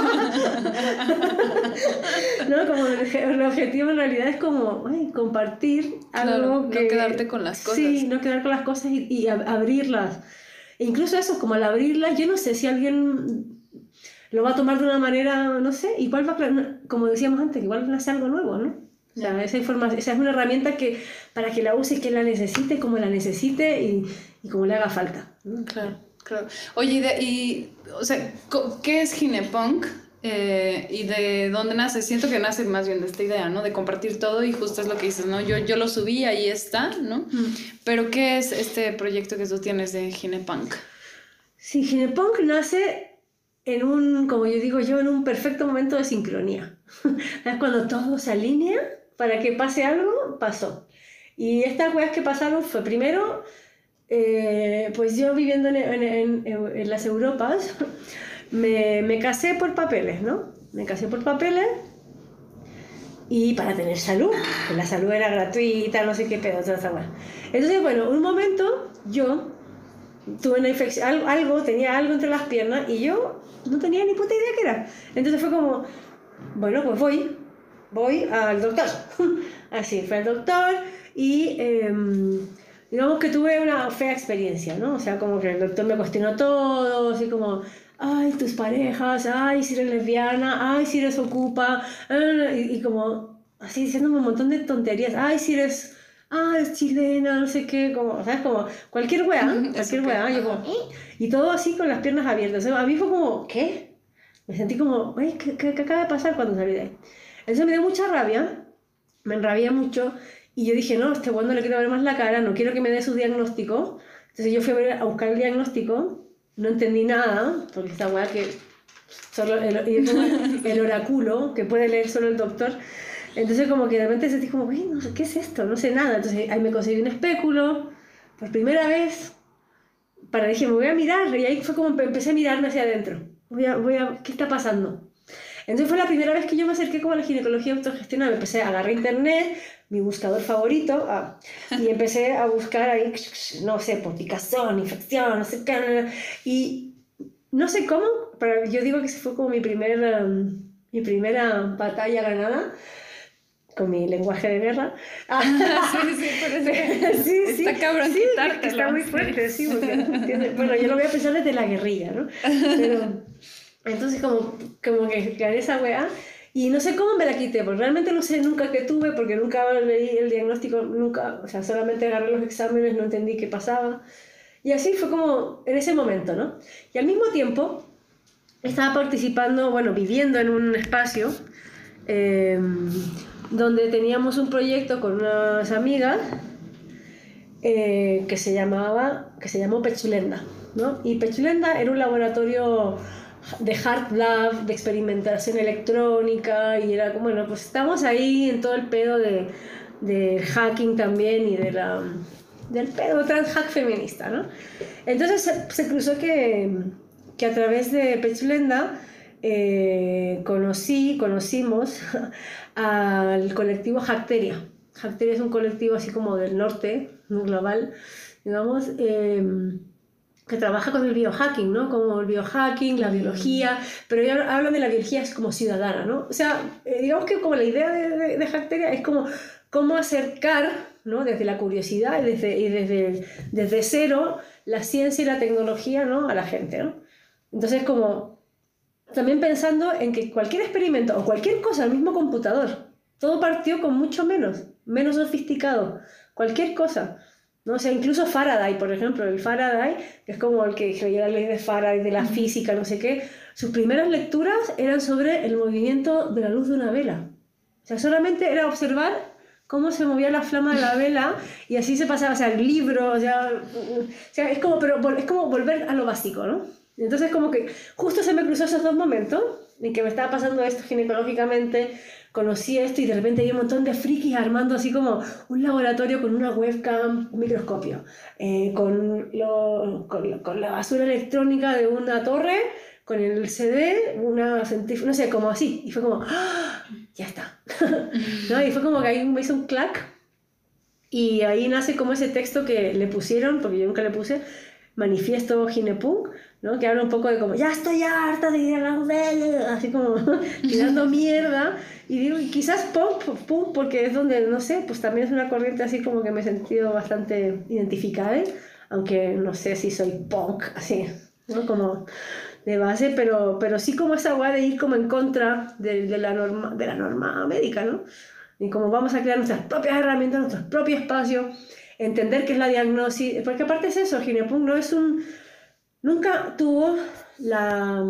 No, como el objetivo en realidad es como compartir algo, claro, no quedarte con las cosas. Sí, no quedar con las cosas y abrirlas. E incluso eso, como al abrirlas, yo no sé si alguien lo va a tomar de una manera, no sé, igual va a, como decíamos antes, igual nace algo nuevo, ¿no? O sea, esa es una herramienta que para que la use, que la necesite, como la necesite y como le haga falta, ¿no? Claro. Oye, o sea, ¿qué es Ginepunk? ¿Y de dónde nace? Siento que nace más bien de esta idea, ¿no? De compartir todo, y justo es lo que dices, ¿no? Yo lo subí, ahí está, ¿no? Pero ¿qué es este proyecto que tú tienes de Ginepunk? Sí, Ginepunk nace como yo digo yo, en un perfecto momento de sincronía. Es cuando todo se alinea para que pase algo, pasó. Y estas weas que pasaron fue primero, pues yo viviendo en las Europas, me casé por papeles, ¿no? Me casé por papeles y para tener salud, que la salud era gratuita, no sé qué pedo, toda esa wea. Entonces, bueno, un momento yo tuve una infección, tenía algo entre las piernas y yo no tenía ni puta idea qué era. Entonces fue como, bueno, pues voy al doctor. Así, fue al doctor y digamos que tuve una fea experiencia, ¿no? O sea, como que el doctor me cuestionó todo, así como, ay, tus parejas, ay, si eres lesbiana, ay, si eres ocupa, y como así diciéndome un montón de tonterías, ay, si eres... es chilena, no sé qué, como, ¿sabes? Como cualquier weá, yo como, y todo así con las piernas abiertas. O sea, a mí fue como, ¿qué? Me sentí como, ¿qué acaba de pasar cuando salí de ahí? Eso me dio mucha rabia, me enrabié mucho, y yo dije, no, este weón no le quiero ver más la cara, no quiero que me dé su diagnóstico. Entonces yo fui a buscar el diagnóstico, no entendí nada, porque esta weá que solo el oráculo, que puede leer solo el doctor. Entonces como que de repente sentí como, no sé, ¿qué es esto? No sé nada. Entonces ahí me conseguí un espéculo, por primera vez, dije, me voy a mirar, y ahí fue como empecé a mirarme hacia adentro. ¿qué está pasando? Entonces fue la primera vez que yo me acerqué como a la ginecología autogestionada. Empecé a agarrar internet, mi buscador favorito, y empecé a buscar ahí, no sé, por picazón, infección, no sé qué, y no sé cómo, pero yo digo que esa fue como mi primera batalla ganada con mi lenguaje de guerra. Sí, pero sí, está cabrón sí, quitártelo. que está muy fuerte, sí, porque, bueno, yo lo voy a pensar desde la guerrilla, ¿no? Pero entonces como que gané esa weá y no sé cómo me la quité, porque realmente no sé nunca qué tuve, porque nunca leí el diagnóstico, nunca, o sea, solamente agarré los exámenes, no entendí qué pasaba. Y así fue como en ese momento, ¿no? Y al mismo tiempo estaba participando, bueno, viviendo en un espacio donde teníamos un proyecto con unas amigas que se llamó Pechulenda, ¿no? Y Pechulenda era un laboratorio de hard lab, de experimentación electrónica, y era como, bueno, pues estamos ahí en todo el pedo de hacking también y del pedo transhack feminista, ¿no? Entonces se cruzó que a través de Pechulenda conocimos al colectivo Hackteria. Hackteria es un colectivo así como del norte, muy global, digamos, que trabaja con el biohacking, ¿no? Como el biohacking, la biología, pero yo hablo de la biología como ciudadana, ¿no? O sea, digamos que como la idea de Hackteria es como cómo acercar, ¿no? Desde la curiosidad y desde cero la ciencia y la tecnología, ¿no? A la gente, ¿no? Entonces como también pensando en que cualquier experimento o cualquier cosa, el mismo computador, todo partió con mucho menos sofisticado, cualquier cosa, ¿no? O sea, incluso Faraday, por ejemplo, el Faraday, que es como el que creía la ley de Faraday, de la física, no sé qué, sus primeras lecturas eran sobre el movimiento de la luz de una vela. O sea, solamente era observar cómo se movía la flama de la vela y así se pasaba, o sea, el libro, o sea es como, pero es como volver a lo básico, ¿no? Entonces como que justo se me cruzó esos dos momentos en que me estaba pasando esto ginecológicamente, conocí esto y de repente vi un montón de frikis armando así como un laboratorio con una webcam, un microscopio, con la basura electrónica de una torre, con el CD, una centrífuga, no sé, como así. Y fue como, ¡ah! Ya está. ¿No? Y fue como que ahí me hizo un clac. Y ahí nace como ese texto que le pusieron, porque yo nunca le puse, Manifiesto Ginepunk, ¿no? Que habla un poco de como, ya estoy harta de ir a la vela, así como tirando mierda. Y digo, y quizás punk, porque es donde, no sé, pues también es una corriente así como que me he sentido bastante identificada, aunque no sé si soy punk, así, ¿no? Como de base, pero sí como esa guay de ir como en contra de la norma médica, ¿no? Y como vamos a crear nuestras propias herramientas, nuestro propio espacio, entender qué es la diagnosis, porque aparte es eso, Ginepunk no es nunca tuvo la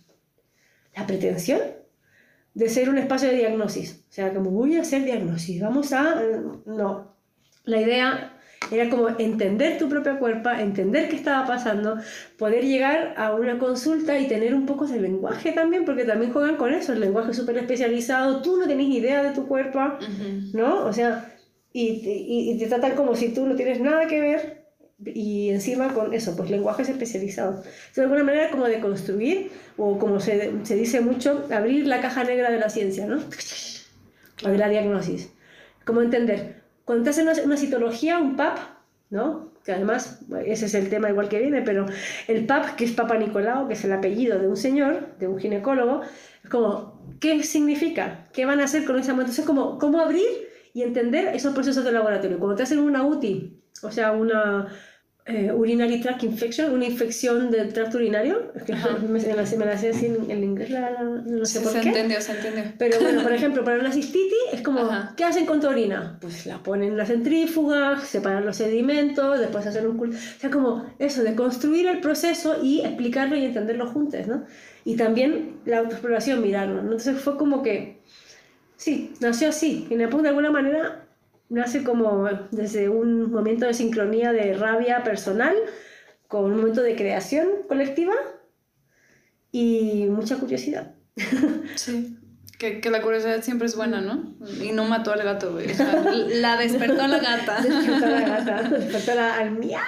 pretensión de ser un espacio de diagnosis, o sea, como voy a hacer diagnosis, no, la idea era como entender tu propio cuerpo, entender qué estaba pasando, poder llegar a una consulta y tener un poco de lenguaje también, porque también juegan con eso, el lenguaje súper especializado, tú no tenés idea de tu cuerpo, ¿no? O sea, y te tratan como si tú no tienes nada que ver, y encima con eso, pues lenguajes especializados. De alguna manera como de construir, o como se dice mucho, abrir la caja negra de la ciencia, ¿no? O de la diagnosis. Como entender. Cuando te hacen una citología, un PAP, ¿no? Que además, ese es el tema igual que viene, pero el PAP, que es Papa Nicolau, que es el apellido de un señor, de un ginecólogo, es como, ¿qué significa? ¿Qué van a hacer con esa muestra? Entonces, como, ¿cómo abrir y entender esos procesos de laboratorio? Cuando te hacen una UTI, o sea, una urinary tract infection, una infección del tracto urinario, es que me la sé así en inglés, no sé por qué. Se entendió. Pero bueno, por ejemplo, para una cistitis es como, ¿qué hacen con tu orina? Pues la ponen en la centrífuga, separan los sedimentos, después hacen un cultivo. O sea, como eso, de construir el proceso y explicarlo y entenderlo juntos, ¿no? Y también la autoexploración, mirarnos, ¿no? Entonces fue como que, sí, nació así. Y de alguna manera nace como desde un momento de sincronía de rabia personal con un momento de creación colectiva y mucha curiosidad. Sí. Que la curiosidad siempre es buena, ¿no? Y no mató al gato, güey. O sea, la despertó a la gata. Despertó a la gata, despertó al miau.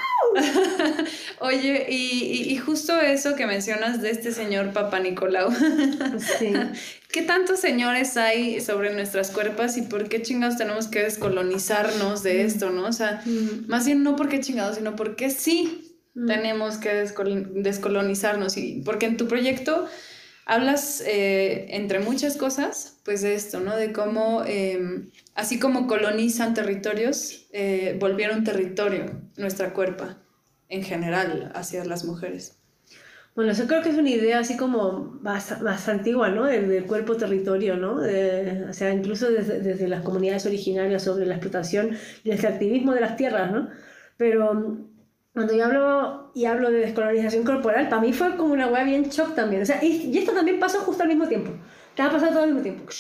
Oye, y justo eso que mencionas de este señor Papa Nicolau. Sí. ¿Qué tantos señores hay sobre nuestras cuerpos y por qué chingados tenemos que descolonizarnos de esto, ¿no? O sea, más bien no por qué chingados, sino porque sí tenemos que descolonizarnos. Y porque en tu proyecto hablas, entre muchas cosas, pues de esto, ¿no? De cómo, así como colonizan territorios, volvieron territorio nuestra cuerpa, en general, hacia las mujeres. Bueno, yo creo que es una idea así como más antigua, ¿no? Del cuerpo territorio, ¿no? O sea, incluso desde las comunidades originarias sobre la explotación y el extractivismo de las tierras, ¿no? Pero cuando yo hablo de descolonización corporal, para mí fue como una hueá bien shock también. O sea, y esto también pasó justo al mismo tiempo. Estaba pasando todo al mismo tiempo.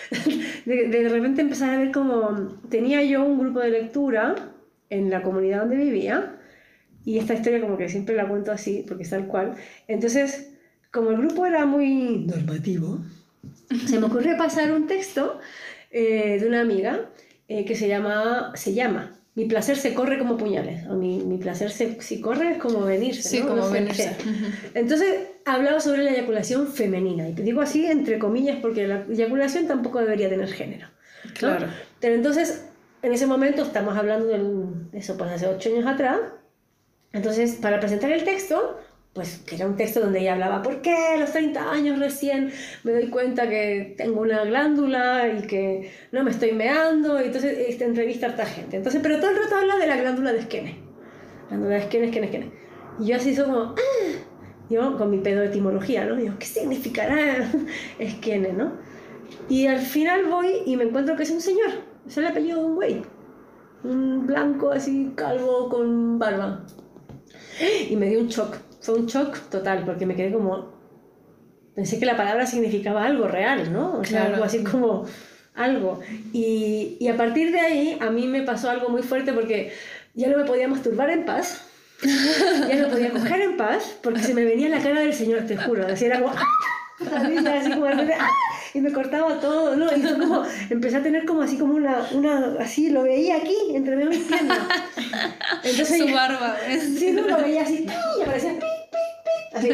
De repente empezar a ver como... Tenía yo un grupo de lectura en la comunidad donde vivía. Y esta historia como que siempre la cuento así, porque es tal cual. Entonces, como el grupo era muy normativo, se me ocurre pasar un texto de una amiga que se llama Mi placer se corre como puñales. O mi placer si corre es como venirse, sí, ¿no? como venirse. Entonces, hablaba sobre la eyaculación femenina. Y te digo así entre comillas porque la eyaculación tampoco debería tener género, ¿no? Claro. Pero entonces, en ese momento, estamos hablando de eso, pues hace 8 años atrás. Entonces, para presentar el texto, pues que era un texto donde ella hablaba, ¿por qué a los 30 años recién me doy cuenta que tengo una glándula y que no me estoy meando? Y entonces entrevista a harta gente. Entonces, pero todo el rato habla de la glándula de Skene. Glándula de Skene. Y yo así como, yo con mi pedo de etimología, ¿no? Digo, ¿qué significará Skene, no? Y al final voy y me encuentro que es un señor. Es el apellido de un güey. Un blanco así, calvo, con barba. Y me dio un shock, fue un shock total, porque me quedé como... Pensé que la palabra significaba algo real, ¿no? O sea, claro. Algo así como... Algo. Y a partir de ahí, a mí me pasó algo muy fuerte porque ya no me podía masturbar en paz, ya no podía coger en paz, porque se me venía la cara del señor, te juro. Así era como... así como y me cortaba todo, ¿no? Y yo como empecé a tener como así como una así lo veía aquí entre medio de mis piernas. Entonces su barba, sí, no, lo veía así y aparecía así.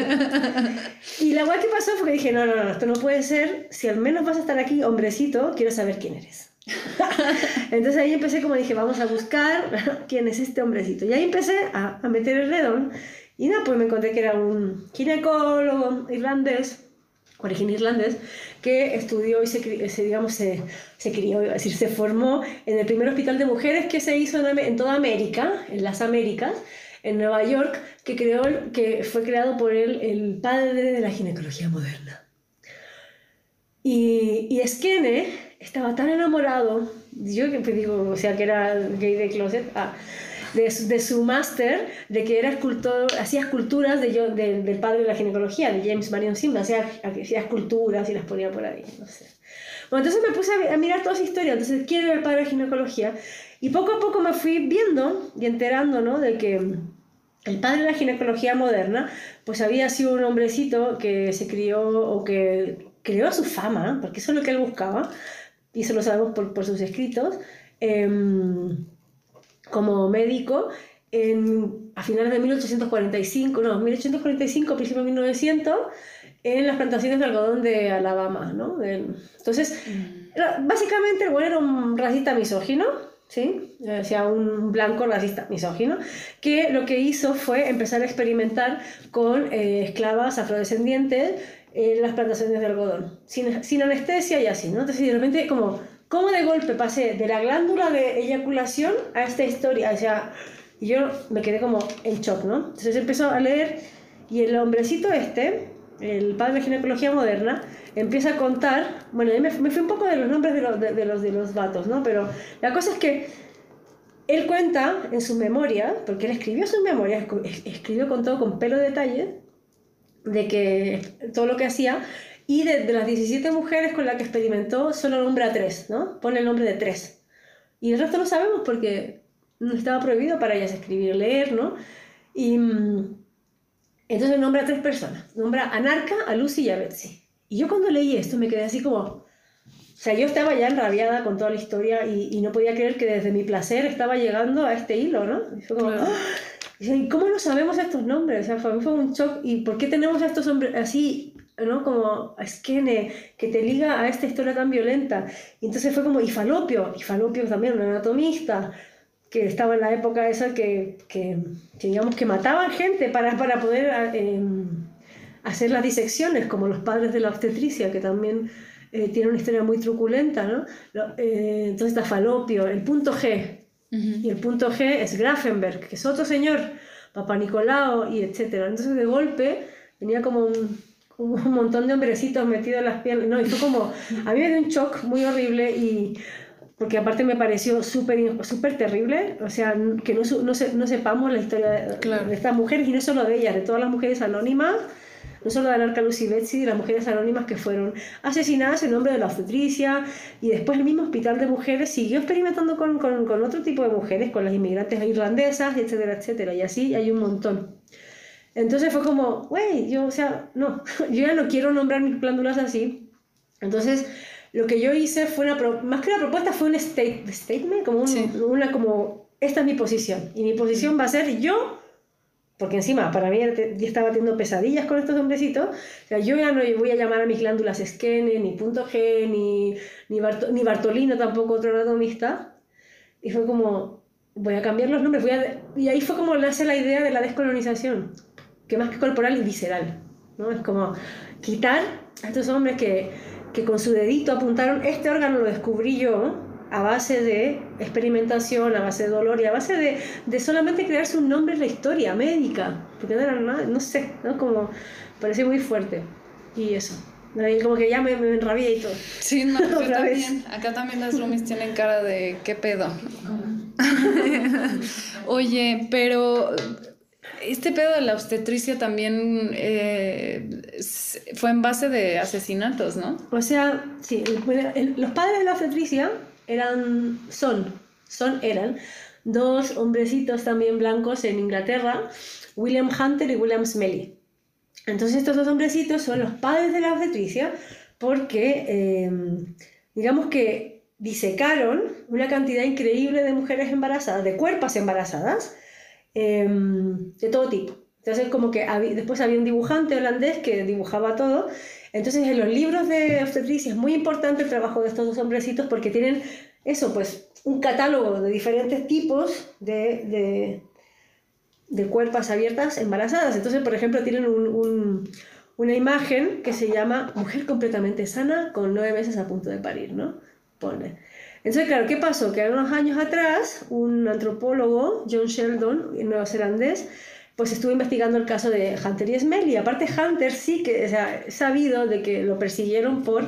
Y la guay que pasó fue que dije, no, esto no puede ser, si al menos vas a estar aquí, hombrecito, quiero saber quién eres. Entonces ahí empecé, como dije, vamos a buscar quién es este hombrecito. Y ahí empecé a meter el redón y nada, pues me encontré que era un ginecólogo irlandés, origen irlandés, que estudió y se crió, iba a decir, se formó en el primer hospital de mujeres que se hizo en toda América, en las Américas, en Nueva York, que fue creado por él, el padre de la ginecología moderna. Y Skene estaba tan enamorado, yo que digo, o sea, que era gay de closet, de su máster, de que era escultor, hacía esculturas del padre de la ginecología, de James Marion Simmons, hacía esculturas y las ponía por ahí, no sé. Bueno, entonces me puse a mirar toda esa historia, entonces, ¿quién era el padre de la ginecología? Y poco a poco me fui viendo y enterando, ¿no?, de que el padre de la ginecología moderna, pues había sido un hombrecito que se crió, o que creó su fama, porque eso es lo que él buscaba, y eso lo sabemos por sus escritos, como médico a finales de 1845, principios de 1900, en las plantaciones de algodón de Alabama, ¿no? Entonces, básicamente el güey era un racista misógino, ¿sí? O sea, un blanco racista misógino, que lo que hizo fue empezar a experimentar con esclavas afrodescendientes en las plantaciones de algodón, sin anestesia y así, ¿no? Entonces, de repente, ¿cómo de golpe pasé de la glándula de eyaculación a esta historia? O sea, yo me quedé como en shock, ¿no? Entonces empezó a leer y el hombrecito el padre de ginecología moderna, empieza a contar, bueno, me fui un poco de los nombres de los vatos, ¿no? Pero la cosa es que él cuenta en sus memorias, porque él escribió sus memorias, escribió con todo, con pelo de detalle, de que todo lo que hacía. Y de las 17 mujeres con las que experimentó, solo nombra 3, ¿no? Pone el nombre de 3. Y el resto no sabemos porque no estaba prohibido para ellas escribir, leer, ¿no? Y entonces nombra a 3 personas. Nombra a Narca, a Lucy y a Betsy. Y yo cuando leí esto me quedé así como, sea, yo estaba ya enrabiada con toda la historia y no podía creer que desde mi placer estaba llegando a este hilo, ¿no? Y fue como, Claro. ¿y cómo no sabemos estos nombres? O sea, fue un shock. ¿Y por qué tenemos a estos hombres así, ¿no? Como Skene, que te liga a esta historia tan violenta? Y entonces fue como, y Falopio también, un anatomista, que estaba en la época esa que digamos, que mataban gente para poder hacer las disecciones, como los padres de la obstetricia, que también tiene una historia muy truculenta, ¿no? Entonces está Falopio, el punto G. Y el punto G es Grafenberg, que es otro señor, Papa Nicolau, y etcétera. Entonces de golpe tenía como un montón de hombrecitos metidos en las piernas, no, y fue como, a mí me dio un shock muy horrible, y porque aparte me pareció súper terrible, o sea, que no sepamos la historia de estas mujeres, y no solo de ellas, de todas las mujeres anónimas, no solo de Anarca Lucy Betsy, de las mujeres anónimas que fueron asesinadas en nombre de la obstetricia, y después el mismo hospital de mujeres siguió experimentando con otro tipo de mujeres, con las inmigrantes irlandesas, etcétera, etcétera, y así hay un montón. Entonces fue como, güey, yo, o sea, no, yo ya no quiero nombrar mis glándulas así. Entonces, lo que yo hice fue más que una propuesta, fue un statement, como como, esta es mi posición, y mi posición va a ser yo. Porque encima, para mí, ya estaba teniendo pesadillas con estos hombrecitos. O sea, yo ya no voy a llamar a mis glándulas Skene, ni punto G, ni Bartolino tampoco, otro anatomista. Y fue como, voy a cambiar los nombres. Y ahí fue como nace la idea de la descolonización, que más que corporal es visceral, ¿no? Es como quitar a estos hombres que con su dedito apuntaron, este órgano lo descubrí yo, a base de experimentación, a base de dolor y a base de solamente crearse un nombre en la historia médica, porque no era nada, no sé, ¿no? Como parecía muy fuerte. Y eso, como que ya me enrabié y todo. Sí, no, yo también. Acá también las roomies tienen cara de ¿qué pedo? Oye, pero este pedo de la obstetricia también fue en base de asesinatos, ¿no? O sea, sí, los padres de la obstetricia eran dos hombrecitos también blancos en Inglaterra, William Hunter y William Smellie. Entonces estos dos hombrecitos son los padres de la obstetricia porque, digamos que disecaron una cantidad increíble de mujeres embarazadas, de cuerpos embarazadas, de todo tipo. Entonces como que después había un dibujante holandés que dibujaba todo. Entonces en los libros de obstetricia es muy importante el trabajo de estos dos hombrecitos porque tienen eso, pues un catálogo de diferentes tipos de cuerpos abiertas embarazadas. Entonces, por ejemplo, tienen una imagen que se llama Mujer completamente sana con 9 meses a punto de parir, ¿no? Pone. Entonces, claro, ¿qué pasó? Que unos años atrás, un antropólogo, John Sheldon, neozelandés, pues estuvo investigando el caso de Hunter y Smellie. Aparte, Hunter sí que, o sea, es sabido de que lo persiguieron por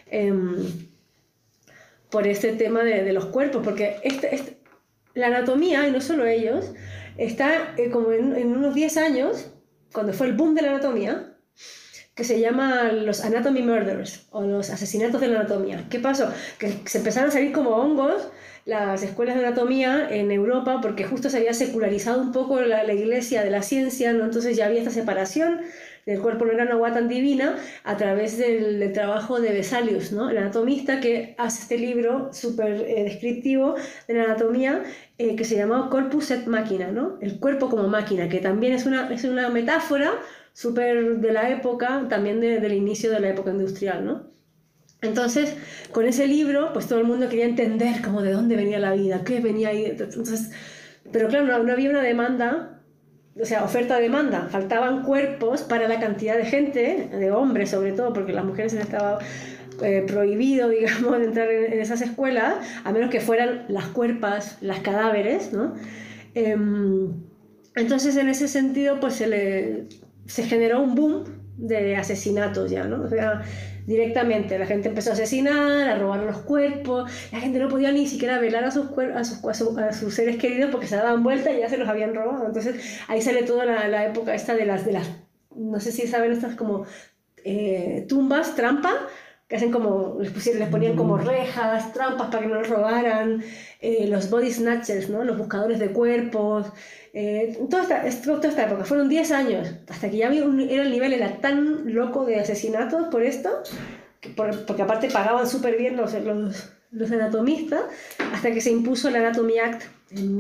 este tema de los cuerpos, porque la anatomía, y no solo ellos, está como en unos 10 años, cuando fue el boom de la anatomía, que se llama los Anatomy Murders, o los asesinatos de la anatomía. ¿Qué pasó? Que se empezaron a salir como hongos las escuelas de anatomía en Europa, porque justo se había secularizado un poco la iglesia de la ciencia, ¿no? Entonces ya había esta separación del cuerpo, no era una agua tan divina, a través del trabajo de Vesalius, ¿no? El anatomista que hace este libro súper descriptivo de la anatomía, que se llamaba Corpus et Machina, ¿no? El cuerpo como máquina, que también es una metáfora súper de la época, también del inicio de la época industrial, ¿no? Entonces, con ese libro, pues todo el mundo quería entender como de dónde venía la vida, qué venía ahí. Entonces, pero claro, no había una demanda, o sea, oferta-demanda. Faltaban cuerpos para la cantidad de gente, de hombres sobre todo, porque las mujeres les estaba prohibido, digamos, de entrar en esas escuelas, a menos que fueran las cuerpas, las cadáveres, ¿no? Entonces, en ese sentido, pues se generó un boom de asesinatos ya, ¿no? O sea, directamente la gente empezó a asesinar, a robar los cuerpos, la gente no podía ni siquiera velar a sus seres queridos porque se daban vuelta y ya se los habían robado. Entonces ahí sale toda la época esta de las no sé si saben, estas como tumbas, trampa, que hacen como, les ponían como rejas, trampas para que no los robaran, los body snatchers, ¿no? Los buscadores de cuerpos. Toda esta época, fueron 10 años, hasta que ya era el nivel era tan loco de asesinatos por esto, porque aparte pagaban súper bien los anatomistas, hasta que se impuso el Anatomy Act en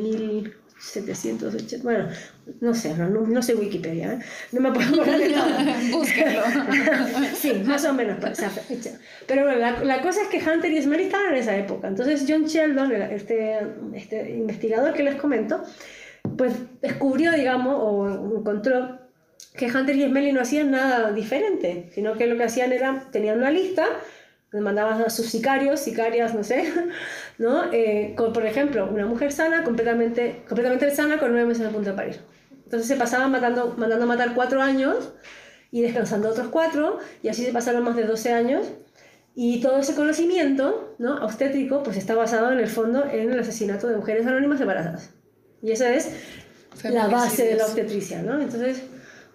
1780, bueno, no sé Wikipedia, no me puedo poner de nada. Búscalo. Sí, más o menos para esa fecha. Pero bueno, la cosa es que Hunter y Smelly estaban en esa época. Entonces John Sheldon, este investigador que les comento, pues descubrió, digamos, o encontró que Hunter y Smelly no hacían nada diferente, sino que lo que hacían era, tenían una lista, mandaban a sus sicarias, no sé, ¿no? Con, por ejemplo, una mujer sana, completamente sana, con 9 meses a punto de parir. Entonces se pasaban mandando a matar 4 años y descansando otros 4, y así se pasaron más de 12 años. Y todo ese conocimiento, ¿no?, obstétrico, pues está basado en el fondo en el asesinato de mujeres anónimas embarazadas. Y esa es la base de la obstetricia, ¿no? Entonces,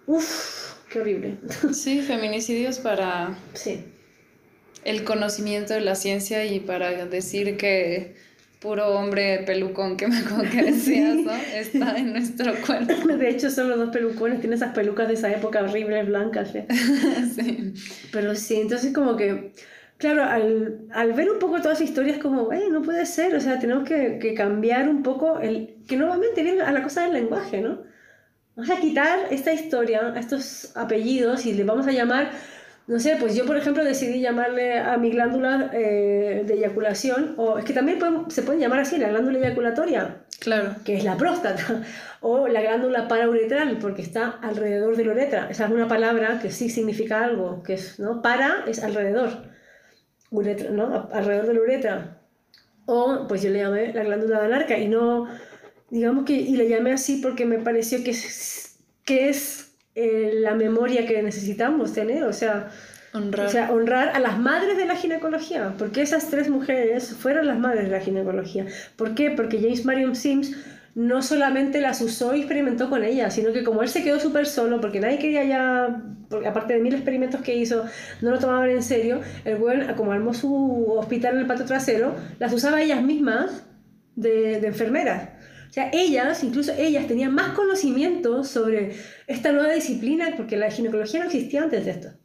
qué horrible. Sí, feminicidios para... Sí. El conocimiento de la ciencia y para decir que puro hombre pelucón que me acuerdo que decías, ¿no? Está en nuestro cuerpo. De hecho son los 2 pelucones, tiene esas pelucas de esa época horribles, blancas. Sí. Pero sí, entonces como que, claro, al ver un poco todas las historias como, no puede ser, o sea, tenemos que cambiar un poco, que nuevamente viene a la cosa del lenguaje, ¿no? Vamos a quitar esta historia, estos apellidos, y le vamos a llamar... No sé, pues yo por ejemplo decidí llamarle a mi glándula de eyaculación, o es que también se puede llamar así, la glándula eyaculatoria, claro, que es la próstata, o la glándula parauretral, porque está alrededor de la uretra. Esa es una palabra que sí significa algo, que es, ¿no? Para es alrededor, uretra, ¿no? Alrededor de la uretra. O pues yo le llamé la glándula anarca, y no, digamos que, y le llamé así porque me pareció que es la memoria que necesitamos tener, o sea, honrar a las madres de la ginecología, porque esas 3 mujeres fueron las madres de la ginecología. ¿Por qué? Porque James Marion Sims no solamente las usó y experimentó con ellas, sino que como él se quedó súper solo, porque nadie quería ya, porque aparte de 1000 experimentos que hizo, no lo tomaban en serio, el güey, como armó su hospital en el patio trasero, las usaba ellas mismas de enfermeras. O sea, incluso ellas tenían más conocimiento sobre esta nueva disciplina, porque la ginecología no existía antes de esto.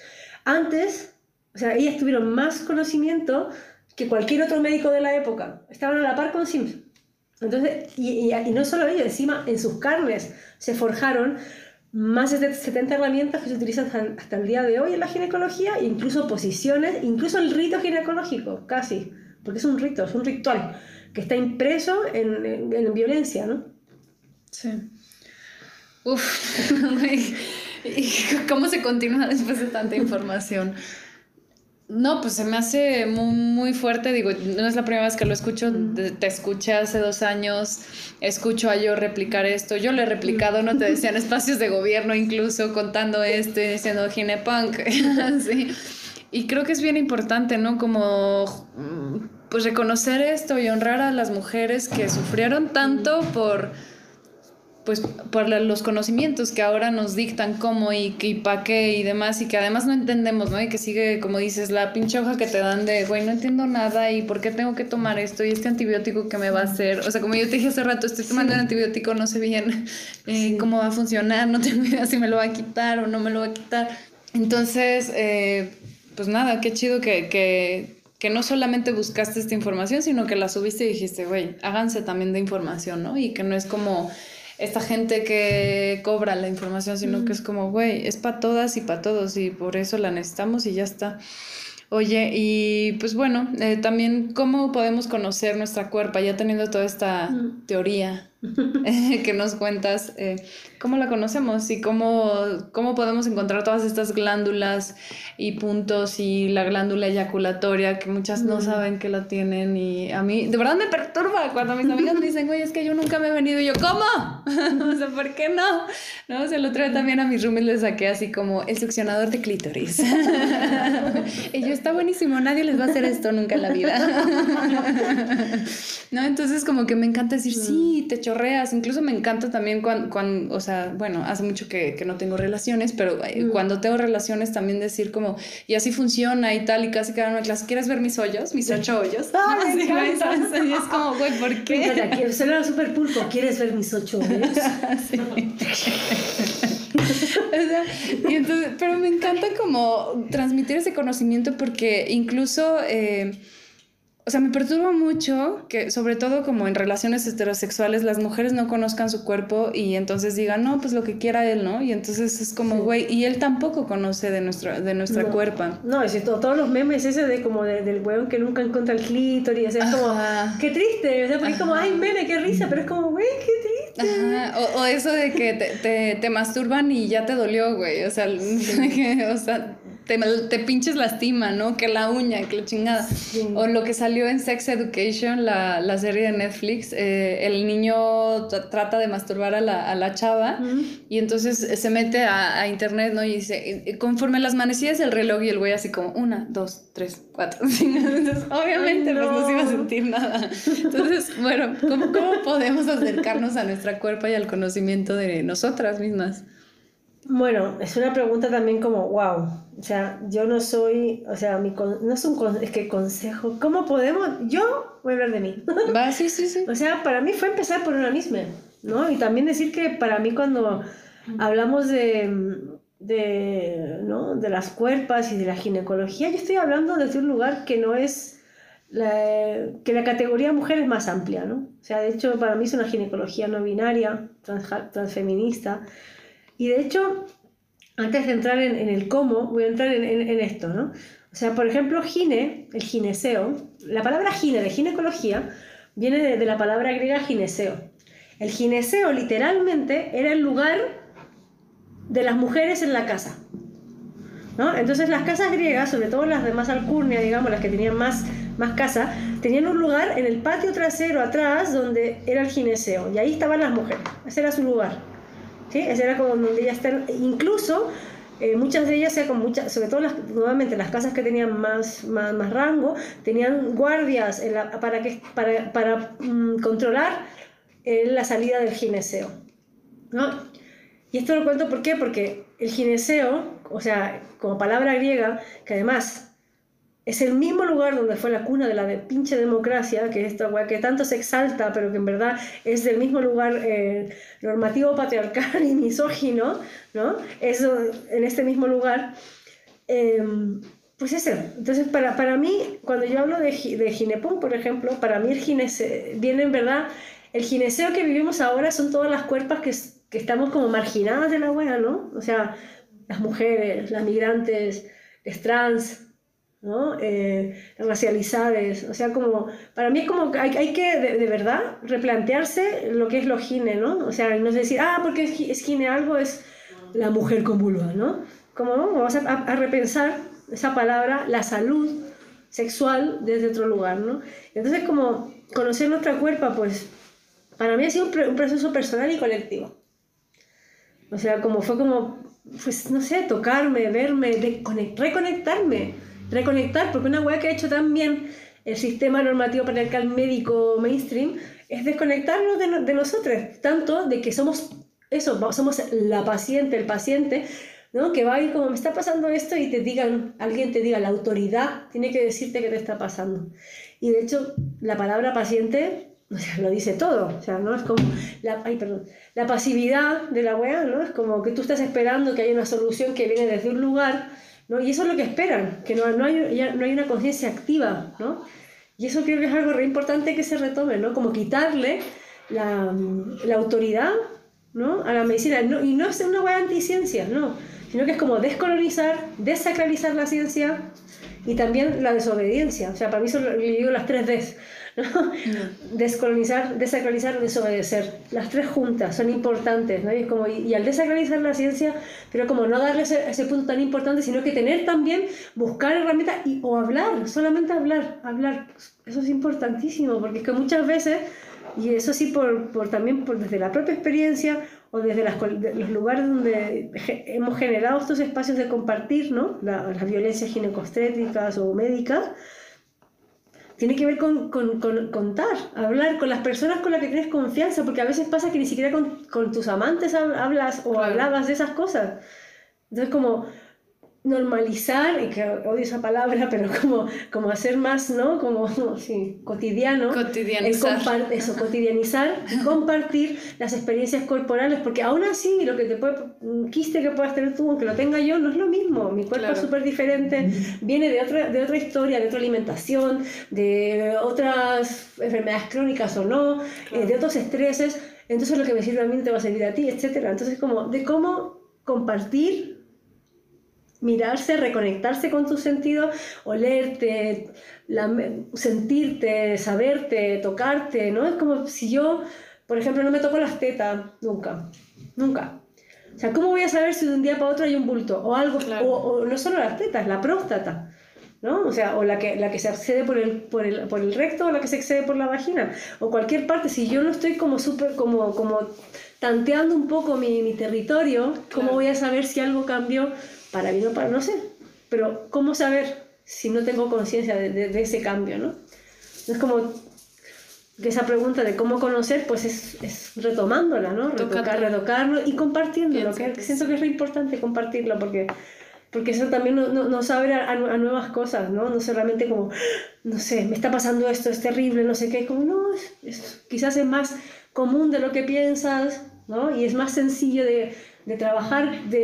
Antes, o sea, ellas tuvieron más conocimiento que cualquier otro médico de la época. Estaban a la par con Sims. Entonces, y no solo ellos, encima en sus carnes se forjaron más de 70 herramientas que se utilizan hasta el día de hoy en la ginecología, e incluso posiciones, incluso el rito ginecológico, casi, porque es un rito, es un ritual que está impreso en violencia, ¿no? Sí. ¿Y cómo se continúa después de tanta información? No, pues se me hace muy, muy fuerte, digo, no es la primera vez que lo escucho, te escuché hace 2 años, escucho a yo replicar esto, yo lo he replicado, no te decían espacios de gobierno incluso, contando esto y diciendo ginepunk, sí. Y creo que es bien importante, ¿no? Como pues reconocer esto y honrar a las mujeres que sufrieron tanto por los conocimientos que ahora nos dictan cómo y para qué y demás, y que además no entendemos, ¿no? Y que sigue, como dices, la pinche hoja que te dan de, güey, no entiendo nada y por qué tengo que tomar esto y este antibiótico que me va a hacer. O sea, como yo te dije hace rato, estoy tomando un antibiótico, no sé bien cómo va a funcionar, no tengo idea si me lo va a quitar o no me lo va a quitar. Entonces, pues nada, qué chido que no solamente buscaste esta información, sino que la subiste y dijiste, güey, háganse también de información, ¿no? Y que no es como esta gente que cobra la información, sino que es como, güey, es para todas y para todos, y por eso la necesitamos y ya está. Oye, y pues bueno, también cómo podemos conocer nuestra cuerpo, ya teniendo toda esta teoría que nos cuentas, cómo la conocemos y cómo podemos encontrar todas estas glándulas y puntos y la glándula eyaculatoria, que muchas no saben que la tienen, y a mí de verdad me perturba cuando mis amigas me dicen, oye, es que yo nunca me he venido, y yo, ¿cómo? O sea, ¿por qué no? O sea, el otro día también a mis roomies les saqué así como el succionador de clítoris. Y yo, está buenísimo, nadie les va a hacer esto nunca en la vida. ¿No? Entonces como que me encanta decir, sí, te chorreas. Incluso me encanta también cuando o sea, bueno, hace mucho que no tengo relaciones, pero cuando tengo relaciones también decir como, y así funciona y tal, y casi cada una clase, ¿quieres ver mis hoyos? Mis 8 hoyos. ¡Ay, me encanta! Y es como, güey, ¿por qué? Suena súper pulpo, ¿quieres ver mis 8 hoyos? Sí. O sea, y entonces, pero me encanta como transmitir ese conocimiento porque incluso, o sea, me perturba mucho que, sobre todo como en relaciones heterosexuales, las mujeres no conozcan su cuerpo y entonces digan, no, pues lo que quiera él, ¿no? Y entonces es como, güey, y él tampoco conoce de nuestra cuerpa. No, es todos los memes ese de como del weón que nunca encuentra el clítoris, o sea, es como, qué triste, o sea, porque es como, ay, meme, qué risa, pero es como, güey, qué triste. Ajá. O eso de que te masturban y ya te dolió, güey, o sea, o sea, te pinches lastima, ¿no? Que la uña, que la chingada. Sí. O lo que salió en Sex Education, la serie de Netflix, el niño trata de masturbar a la chava y entonces se mete a internet, ¿no? Y dice, conforme las manecillas del reloj y el güey así como 1, 2, 3, 4. Entonces, obviamente, pues no se iba a sentir nada. Entonces, bueno, ¿cómo podemos acercarnos a nuestra cuerpo y al conocimiento de nosotras mismas? Bueno, es una pregunta también como, wow, o sea, yo no soy, o sea, no es es que consejo, ¿cómo podemos? Yo voy a hablar de mí. Va, sí. O sea, para mí fue empezar por una misma, ¿no? Y también decir que para mí cuando hablamos ¿no? de las cuerpas y de la ginecología, yo estoy hablando desde un lugar que no es, que la categoría mujer es más amplia, ¿no? O sea, de hecho, para mí es una ginecología no binaria, transfeminista. Y de hecho, antes de entrar en el cómo, voy a entrar en esto, ¿no? O sea, por ejemplo, el gineseo, la palabra gine de ginecología viene de la palabra griega gineseo. El gineseo literalmente era el lugar de las mujeres en la casa, ¿no? Entonces las casas griegas, sobre todo las de más alcurnia, digamos, las que tenían más casa, tenían un lugar en el patio trasero atrás donde era el gineseo, y ahí estaban las mujeres, ese era su lugar. ¿Sí? Ese era como donde ellas están, incluso muchas de ellas, sobre todo nuevamente las casas que tenían más rango, tenían guardias para controlar la salida del gineseo, ¿no? Y esto lo cuento ¿por qué? Porque el gineseo, o sea, como palabra griega, que además es el mismo lugar donde fue la cuna de la pinche democracia, que es esta weá que tanto se exalta, pero que en verdad es del mismo lugar normativo, patriarcal y misógino, ¿no? Eso, en este mismo lugar. Pues eso. Entonces, para mí, cuando yo hablo de ginepón, por ejemplo, para mí el gineseo, viene en verdad, el gineseo que vivimos ahora son todas las cuerpas que estamos como marginadas de la weá, ¿no? O sea, las mujeres, las migrantes, las trans, ¿no? Racializadas, o sea, como para mí es como que hay que de verdad replantearse lo que es lo gine, ¿no? O sea, no es decir, porque es gine algo, es la mujer con vulva, ¿no? Como vamos a repensar esa palabra, la salud sexual desde otro lugar, ¿no? Entonces, como conocer nuestra cuerpo, pues para mí ha sido un proceso personal y colectivo. O sea, como fue como, pues no sé, tocarme, verme, reconectar, porque una hueá que ha hecho tan bien el sistema normativo patriarcal médico mainstream es desconectarnos de nosotros, tanto de que somos somos la paciente, el paciente, ¿no? Que va a ir como, me está pasando esto, y alguien te diga, la autoridad tiene que decirte qué te está pasando. Y de hecho, la palabra paciente, o sea, lo dice todo, o sea, ¿no? Es como, la pasividad de la hueá, ¿no? Es como que tú estás esperando que haya una solución que viene desde un lugar, ¿no? Y eso es lo que esperan, que no hay una conciencia activa, ¿no? Y eso creo que es algo re importante que se retome, ¿no? Como quitarle la autoridad, ¿no? A la medicina, y no es una hueá anticiencia, no, sino que es como descolonizar, desacralizar la ciencia y también la desobediencia. O sea, para mí eso le digo las 3 Ds, ¿no? Descolonizar, desacralizar, desobedecer. Las 3 juntas son importantes, ¿no? Y al desacralizar la ciencia, pero como no darle ese punto tan importante, sino que tener también, buscar herramientas o hablar, solamente hablar. Eso es importantísimo, porque es que muchas veces, y eso sí también desde la propia experiencia o desde los lugares donde hemos generado estos espacios de compartir, ¿no? Las violencias ginecostétricas o médicas, tiene que ver con contar, hablar con las personas con las que tienes confianza, porque a veces pasa que ni siquiera con tus amantes hablas o hablabas de esas cosas. Entonces, como normalizar, y que odio esa palabra, pero como hacer más, ¿no? Como sí, cotidiano. Cotidianizar. Cotidianizar y compartir las experiencias corporales, porque aún así lo que te puede, un quiste que puedas tener tú, aunque lo tenga yo, no es lo mismo. Mi cuerpo es súper diferente, viene de otra historia, de otra alimentación, de otras enfermedades crónicas o no, de otros estreses. Entonces lo que me sirve a mí no te va a servir a ti, etcétera. Entonces como de cómo compartir, mirarse, reconectarse con tus sentidos, olerte, sentirte, saberte, tocarte, ¿no? Es como si yo, por ejemplo, no me toco las tetas, nunca. O sea, ¿cómo voy a saber si de un día para otro hay un bulto? O algo, o no solo las tetas, la próstata, ¿no? O sea, o la que se accede por el recto, o la que se accede por la vagina, o cualquier parte. Si yo no estoy como súper, como tanteando un poco mi territorio, ¿cómo voy a saber si algo cambió? Para bien o para no sé, pero ¿cómo saber si no tengo conciencia de ese cambio, ¿no? Es como que esa pregunta de cómo conocer, pues es retomándola, ¿no? Retocarlo y compartiéndolo, que siento que es re importante compartirlo, porque eso también nos abre a nuevas cosas, ¿no? No solamente como, no sé, me está pasando esto, es terrible, no sé qué, como no, quizás es más común de lo que piensas, ¿no? Y es más sencillo de trabajar,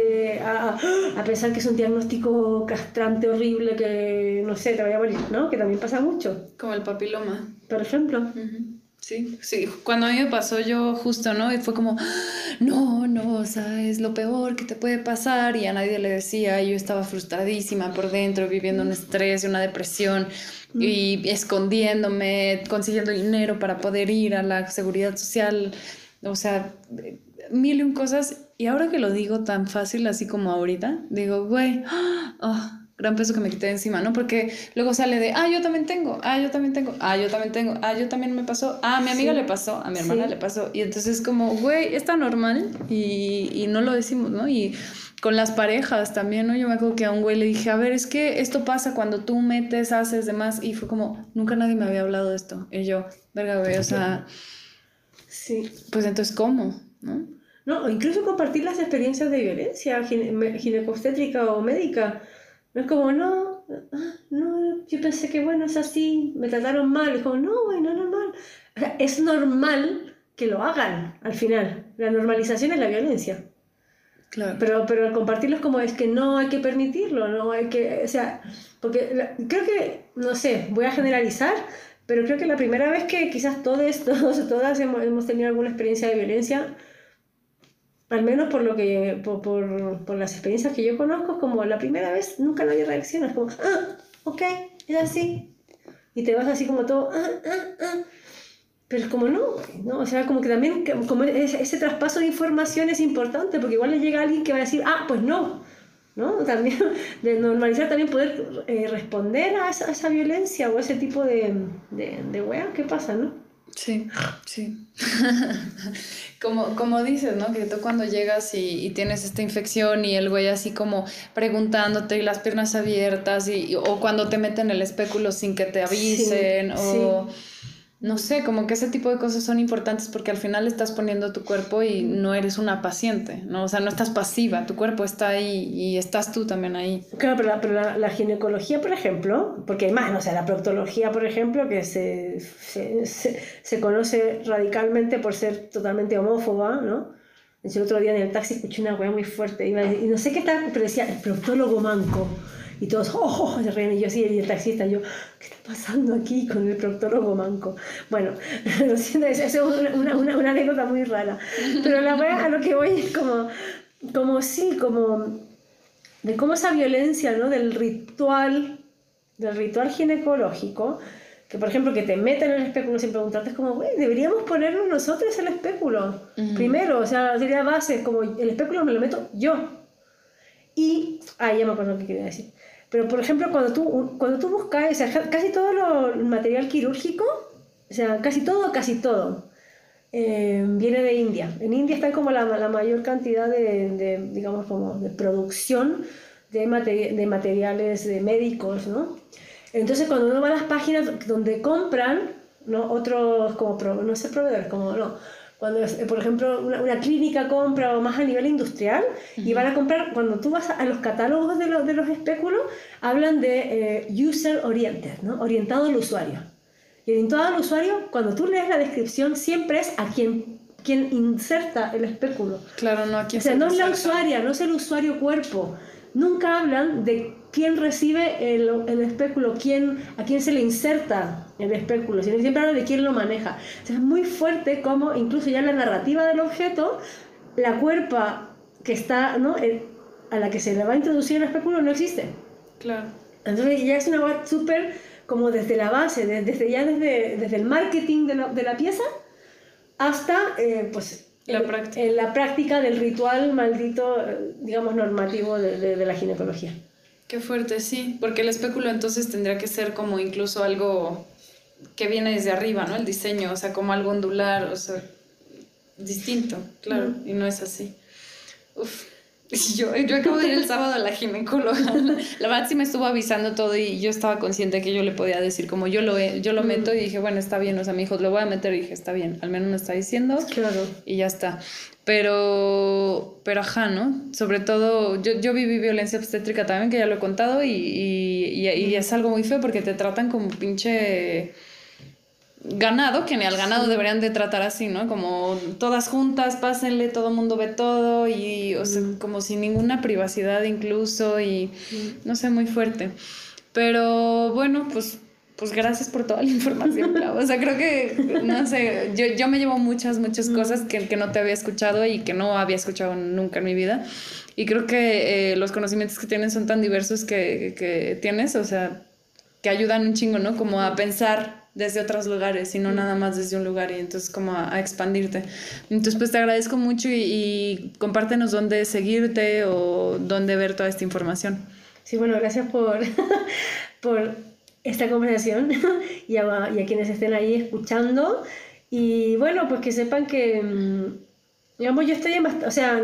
a pensar que es un diagnóstico castrante, horrible, que no sé, te vaya a morir, ¿no? Que también pasa mucho. Como el papiloma. Por ejemplo. Sí, cuando a mí me pasó yo justo, ¿no? Y fue como, no, o sea, es lo peor que te puede pasar, y a nadie le decía, y yo estaba frustradísima por dentro, viviendo un estrés y una depresión, y escondiéndome, consiguiendo dinero para poder ir a la seguridad social, o sea, mil y un cosas. Y ahora que lo digo tan fácil, así como ahorita, digo, güey, gran peso que me quité de encima, ¿no? Porque luego sale de, yo también tengo, yo también tengo, yo también tengo, yo también me pasó, a mi amiga le pasó, a mi hermana le pasó. Y entonces como, güey, está normal y no lo decimos, ¿no? Y con las parejas también, ¿no? Yo me acuerdo que a un güey le dije, a ver, es que esto pasa cuando tú metes, haces demás. Y fue como, nunca nadie me había hablado de esto. Y yo, verga, güey, o sea... Sí. Pues entonces, ¿cómo? ¿No? No, o incluso compartir las experiencias de violencia ginecobstétrica o médica. No es como, no, yo pensé que bueno, es así, me trataron mal. Es como, no, güey, no es normal. O sea, es normal que lo hagan al final. La normalización es la violencia. Claro. Pero al compartirlo es como, es que no hay que permitirlo, no hay que, o sea, porque creo que, no sé, voy a generalizar, pero creo que la primera vez que quizás todas hemos tenido alguna experiencia de violencia, al menos por por las experiencias que yo conozco, es como la primera vez nunca nadie reacciona, es como, ok, es así, y te vas así como todo, pero es como no, o sea, como que también como ese traspaso de información es importante, porque igual le llega a alguien que va a decir, pues no, también de normalizar, también poder responder a esa violencia o ese tipo de weá, ¿qué pasa, no? Sí. Como dices, ¿no? Que tú cuando llegas y tienes esta infección y el güey así como preguntándote y las piernas abiertas o cuando te meten el espéculo sin que te avisen o... No sé, como que ese tipo de cosas son importantes porque al final estás poniendo tu cuerpo y no eres una paciente, ¿no? O sea, no estás pasiva, tu cuerpo está ahí y estás tú también ahí. Claro, pero la ginecología, por ejemplo, porque hay más, o sea, la proctología, por ejemplo, que se conoce radicalmente por ser totalmente homófoba, ¿no? El otro día en el taxi escuché una weá muy fuerte y no sé qué tal, pero decía, el proctólogo manco. Y todos, se reían, y yo así, y el taxista, yo, ¿qué está pasando aquí con el proctólogo manco? Bueno, lo siento, es una anécdota muy rara. Pero la verdad, a lo que voy es como de cómo esa violencia, ¿no? Del ritual ginecológico, que por ejemplo, que te meten en el espéculo sin preguntarte, es como, güey, deberíamos ponernos nosotros el espéculo. Primero, o sea, sería base, como el espéculo me lo meto yo. Y, ya me acuerdo lo que quería decir. Pero, por ejemplo, cuando tú buscas, o sea, casi todo el material quirúrgico, o sea, casi todo, viene de India. En India está como la mayor cantidad digamos, como de producción de materiales médicos, ¿no? Entonces, cuando uno va a las páginas donde compran, ¿no? Otros, como, no sé, proveedores, como, no, Cuando, por ejemplo, una clínica compra o más a nivel industrial, y van a comprar, cuando tú vas a los catálogos de los espéculos, hablan de user oriented, ¿no? Orientado al usuario. Y orientado al usuario, cuando tú lees la descripción, siempre es a quien inserta el espéculo. Claro, no a quien. O sea, no es la usuaria, no es el usuario cuerpo. Nunca hablan de quién recibe el espéculo, a quién se le inserta el espéculo, sino que siempre hablan de quién lo maneja. O sea, es muy fuerte como incluso ya en la narrativa del objeto, la cuerpa que está, ¿no?, a la que se le va a introducir el espéculo no existe. Claro. Entonces ya es una web súper como desde la base, desde el marketing de la pieza hasta pues la práctica del ritual maldito, digamos, normativo de la ginecología. Qué fuerte, sí, porque el espéculo entonces tendría que ser como incluso algo que viene desde arriba, ¿no? El diseño, o sea, como algo ondular, o sea, distinto, claro, y no es así. Uf. Yo acabo de ir el sábado a la ginecóloga. La verdad sí me estuvo avisando todo y yo estaba consciente que yo le podía decir como yo lo meto y dije, bueno, está bien, o sea, me dijo, lo voy a meter y dije, está bien, al menos me está diciendo. Claro. Y ya está. Pero ajá, ¿no? Sobre todo, yo viví violencia obstétrica también, que ya lo he contado y es algo muy feo porque te tratan como pinche ganado, que ni al ganado deberían de tratar así, ¿no? Como todas juntas, pásenle, todo el mundo ve todo y, o sea, como sin ninguna privacidad incluso y, no sé, muy fuerte. Pero bueno, pues gracias por toda la información, Clau. O sea, creo que, no sé, yo me llevo muchas cosas que no te había escuchado y que no había escuchado nunca en mi vida. Y creo que los conocimientos que tienes son tan diversos que tienes, o sea, que ayudan un chingo, ¿no? Como a pensar desde otros lugares y no nada más desde un lugar y entonces como a expandirte. Entonces pues te agradezco mucho y compártenos dónde seguirte o dónde ver toda esta información. Sí, bueno, gracias por esta conversación y a quienes estén ahí escuchando. Y bueno, pues que sepan que, digamos, yo estoy o sea,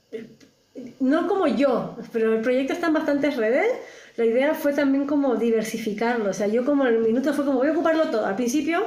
no como yo, pero el proyecto está en bastantes redes. La idea fue también como diversificarlo, o sea, yo como en el minuto fue como voy a ocuparlo todo. Al principio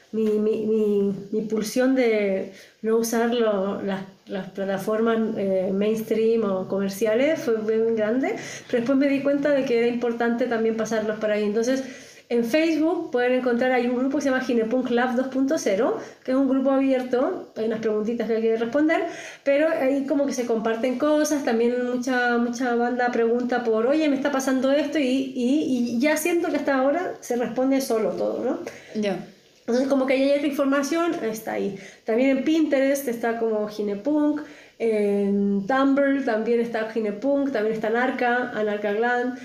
mi pulsión de no usar las plataformas mainstream o comerciales fue bien grande, pero después me di cuenta de que era importante también pasarlos por ahí. Entonces, en Facebook pueden encontrar, hay un grupo que se llama Ginepunk Lab 2.0, que es un grupo abierto, hay unas preguntitas que hay que responder, pero ahí como que se comparten cosas, también mucha banda pregunta por, oye, me está pasando esto, y ya siento que hasta ahora se responde solo todo, ¿no? Ya. Yeah. Entonces como que ya hay otra información, está ahí. También en Pinterest está como Ginepunk, en Tumblr también está Ginepunk, también está Anarca Gland,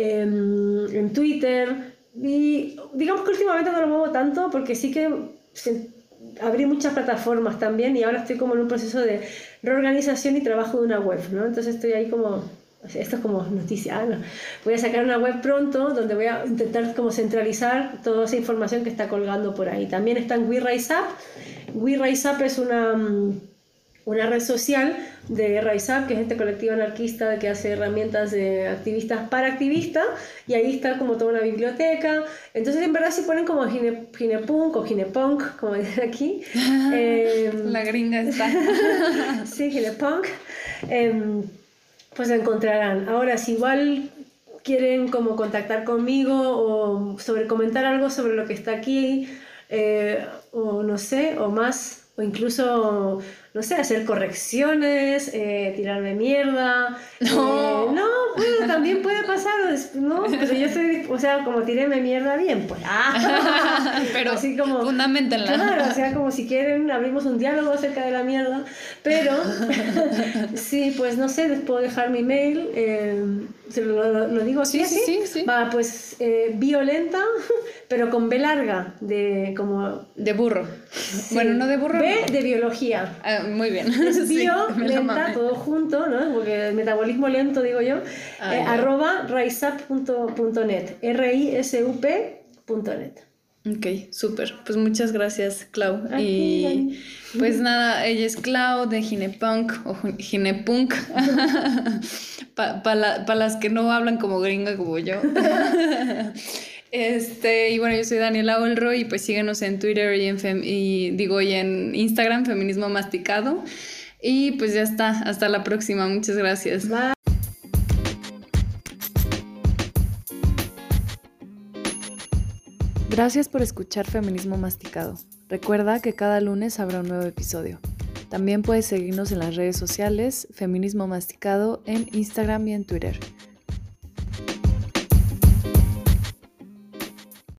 en Twitter. Y digamos que últimamente no lo muevo tanto porque sí que abrí muchas plataformas también y ahora estoy como en un proceso de reorganización y trabajo de una web, ¿no? Entonces estoy ahí como, esto es como noticia, ¿no? Voy a sacar una web pronto donde voy a intentar como centralizar toda esa información que está colgando por ahí. También está en We Rise Up. We Rise Up es una red social de Rise Up, que es este colectivo anarquista que hace herramientas de activistas para activistas, y ahí está como toda una biblioteca. Entonces en verdad si ponen como Ginepunk o Ginepunk, como dicen aquí, la gringa está. sí, Ginepunk, pues lo encontrarán. Ahora, si igual quieren como contactar conmigo o comentar algo sobre lo que está aquí, o no sé, o más, o incluso, no sé, hacer correcciones, tirarme mierda. No, bueno, también puede pasar, ¿no? Pero yo estoy, o sea, como tirarme mierda bien, pues. Pero así como, fundamentenla. Claro, o sea, como si quieren, abrimos un diálogo acerca de la mierda. Pero, sí, pues no sé, les puedo dejar mi mail. Lo digo así, sí. Va, pues violenta, pero con B larga, de burro. Sí. Bueno, no de burro. B de biología. Muy bien. Es violenta, todo junto, ¿no? Porque el metabolismo lento, digo yo. @ riseup.net. RISUP.net. Ok, súper. Pues muchas gracias, Clau. Y pues nada, ella es Clau de Ginepunk o Ginepunk. Para las que no hablan como gringa como yo. Y bueno, yo soy Daniela Olro y pues síguenos en Twitter y en Instagram, Feminismo Masticado. Y pues ya está, hasta la próxima, muchas gracias. Bye. Gracias por escuchar Feminismo Masticado. Recuerda que cada lunes habrá un nuevo episodio. También puedes seguirnos en las redes sociales, Feminismo Masticado, en Instagram y en Twitter.